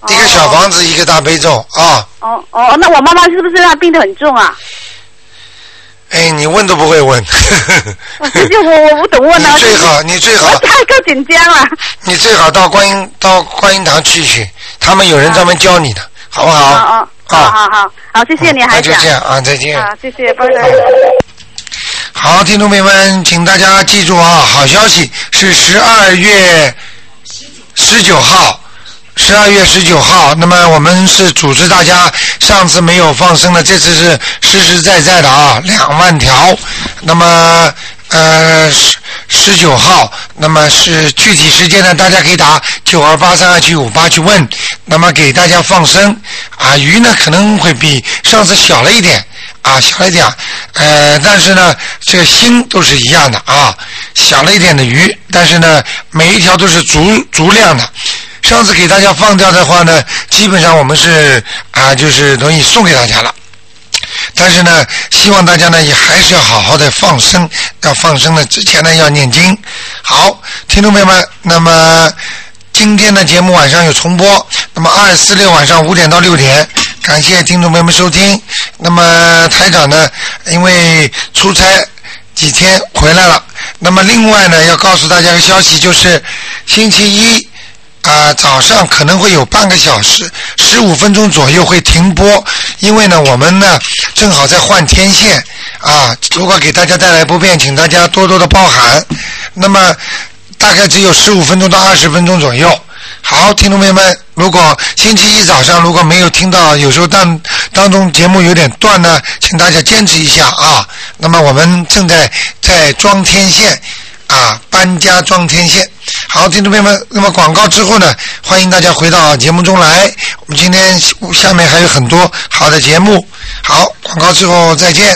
一个小房子，一个大悲咒啊。 哦哦，那我妈妈是不是她病得很重啊？ 哎，你问都不会问。 这就我我不懂问啊。 你最好，你最好。 我太够紧张了。 你最好到观音到观音堂去去，他们有人专门教你的，好不好？ 哦哦，好好好，好，谢谢你，还就这样啊，再见。 啊，谢谢，拜拜。 好，听众朋友们，请大家记住啊，好消息是十二月十九号。十二月十九号，那么我们是组织大家，上次没有放生的，这次是实实在在的啊，两万条。那么呃十九号，那么是具体时间呢，大家可以打九二八三二七五八去问。那么给大家放生啊，鱼呢可能会比上次小了一点啊，小了一点，呃，但是呢，这个心都是一样的啊，小了一点的鱼，但是呢，每一条都是足足量的。上次给大家放掉的话呢，基本上我们是啊，就是等于送给大家了。但是呢，希望大家呢也还是要好好的放生，要放生的之前呢要念经。好，听众朋友们，那么今天的节目晚上有重播，那么二四六晚上五点到六点，感谢听众朋友们收听。那么台长呢，因为出差几天回来了，那么另外呢要告诉大家一个消息，就是星期一。啊、呃，早上可能会有半个小时，十五分钟左右会停播，因为呢，我们呢正好在换天线啊。如果给大家带来不便，请大家多多的包涵。那么大概只有十五分钟到二十分钟左右。好，听众朋友们，如果星期一早上如果没有听到，有时候当当中节目有点断呢，请大家坚持一下啊。那么我们正在在装天线。啊，搬家装天线。好，听众朋友们，那么广告之后呢，欢迎大家回到节目中来。我们今天下面还有很多好的节目。好，广告之后再见。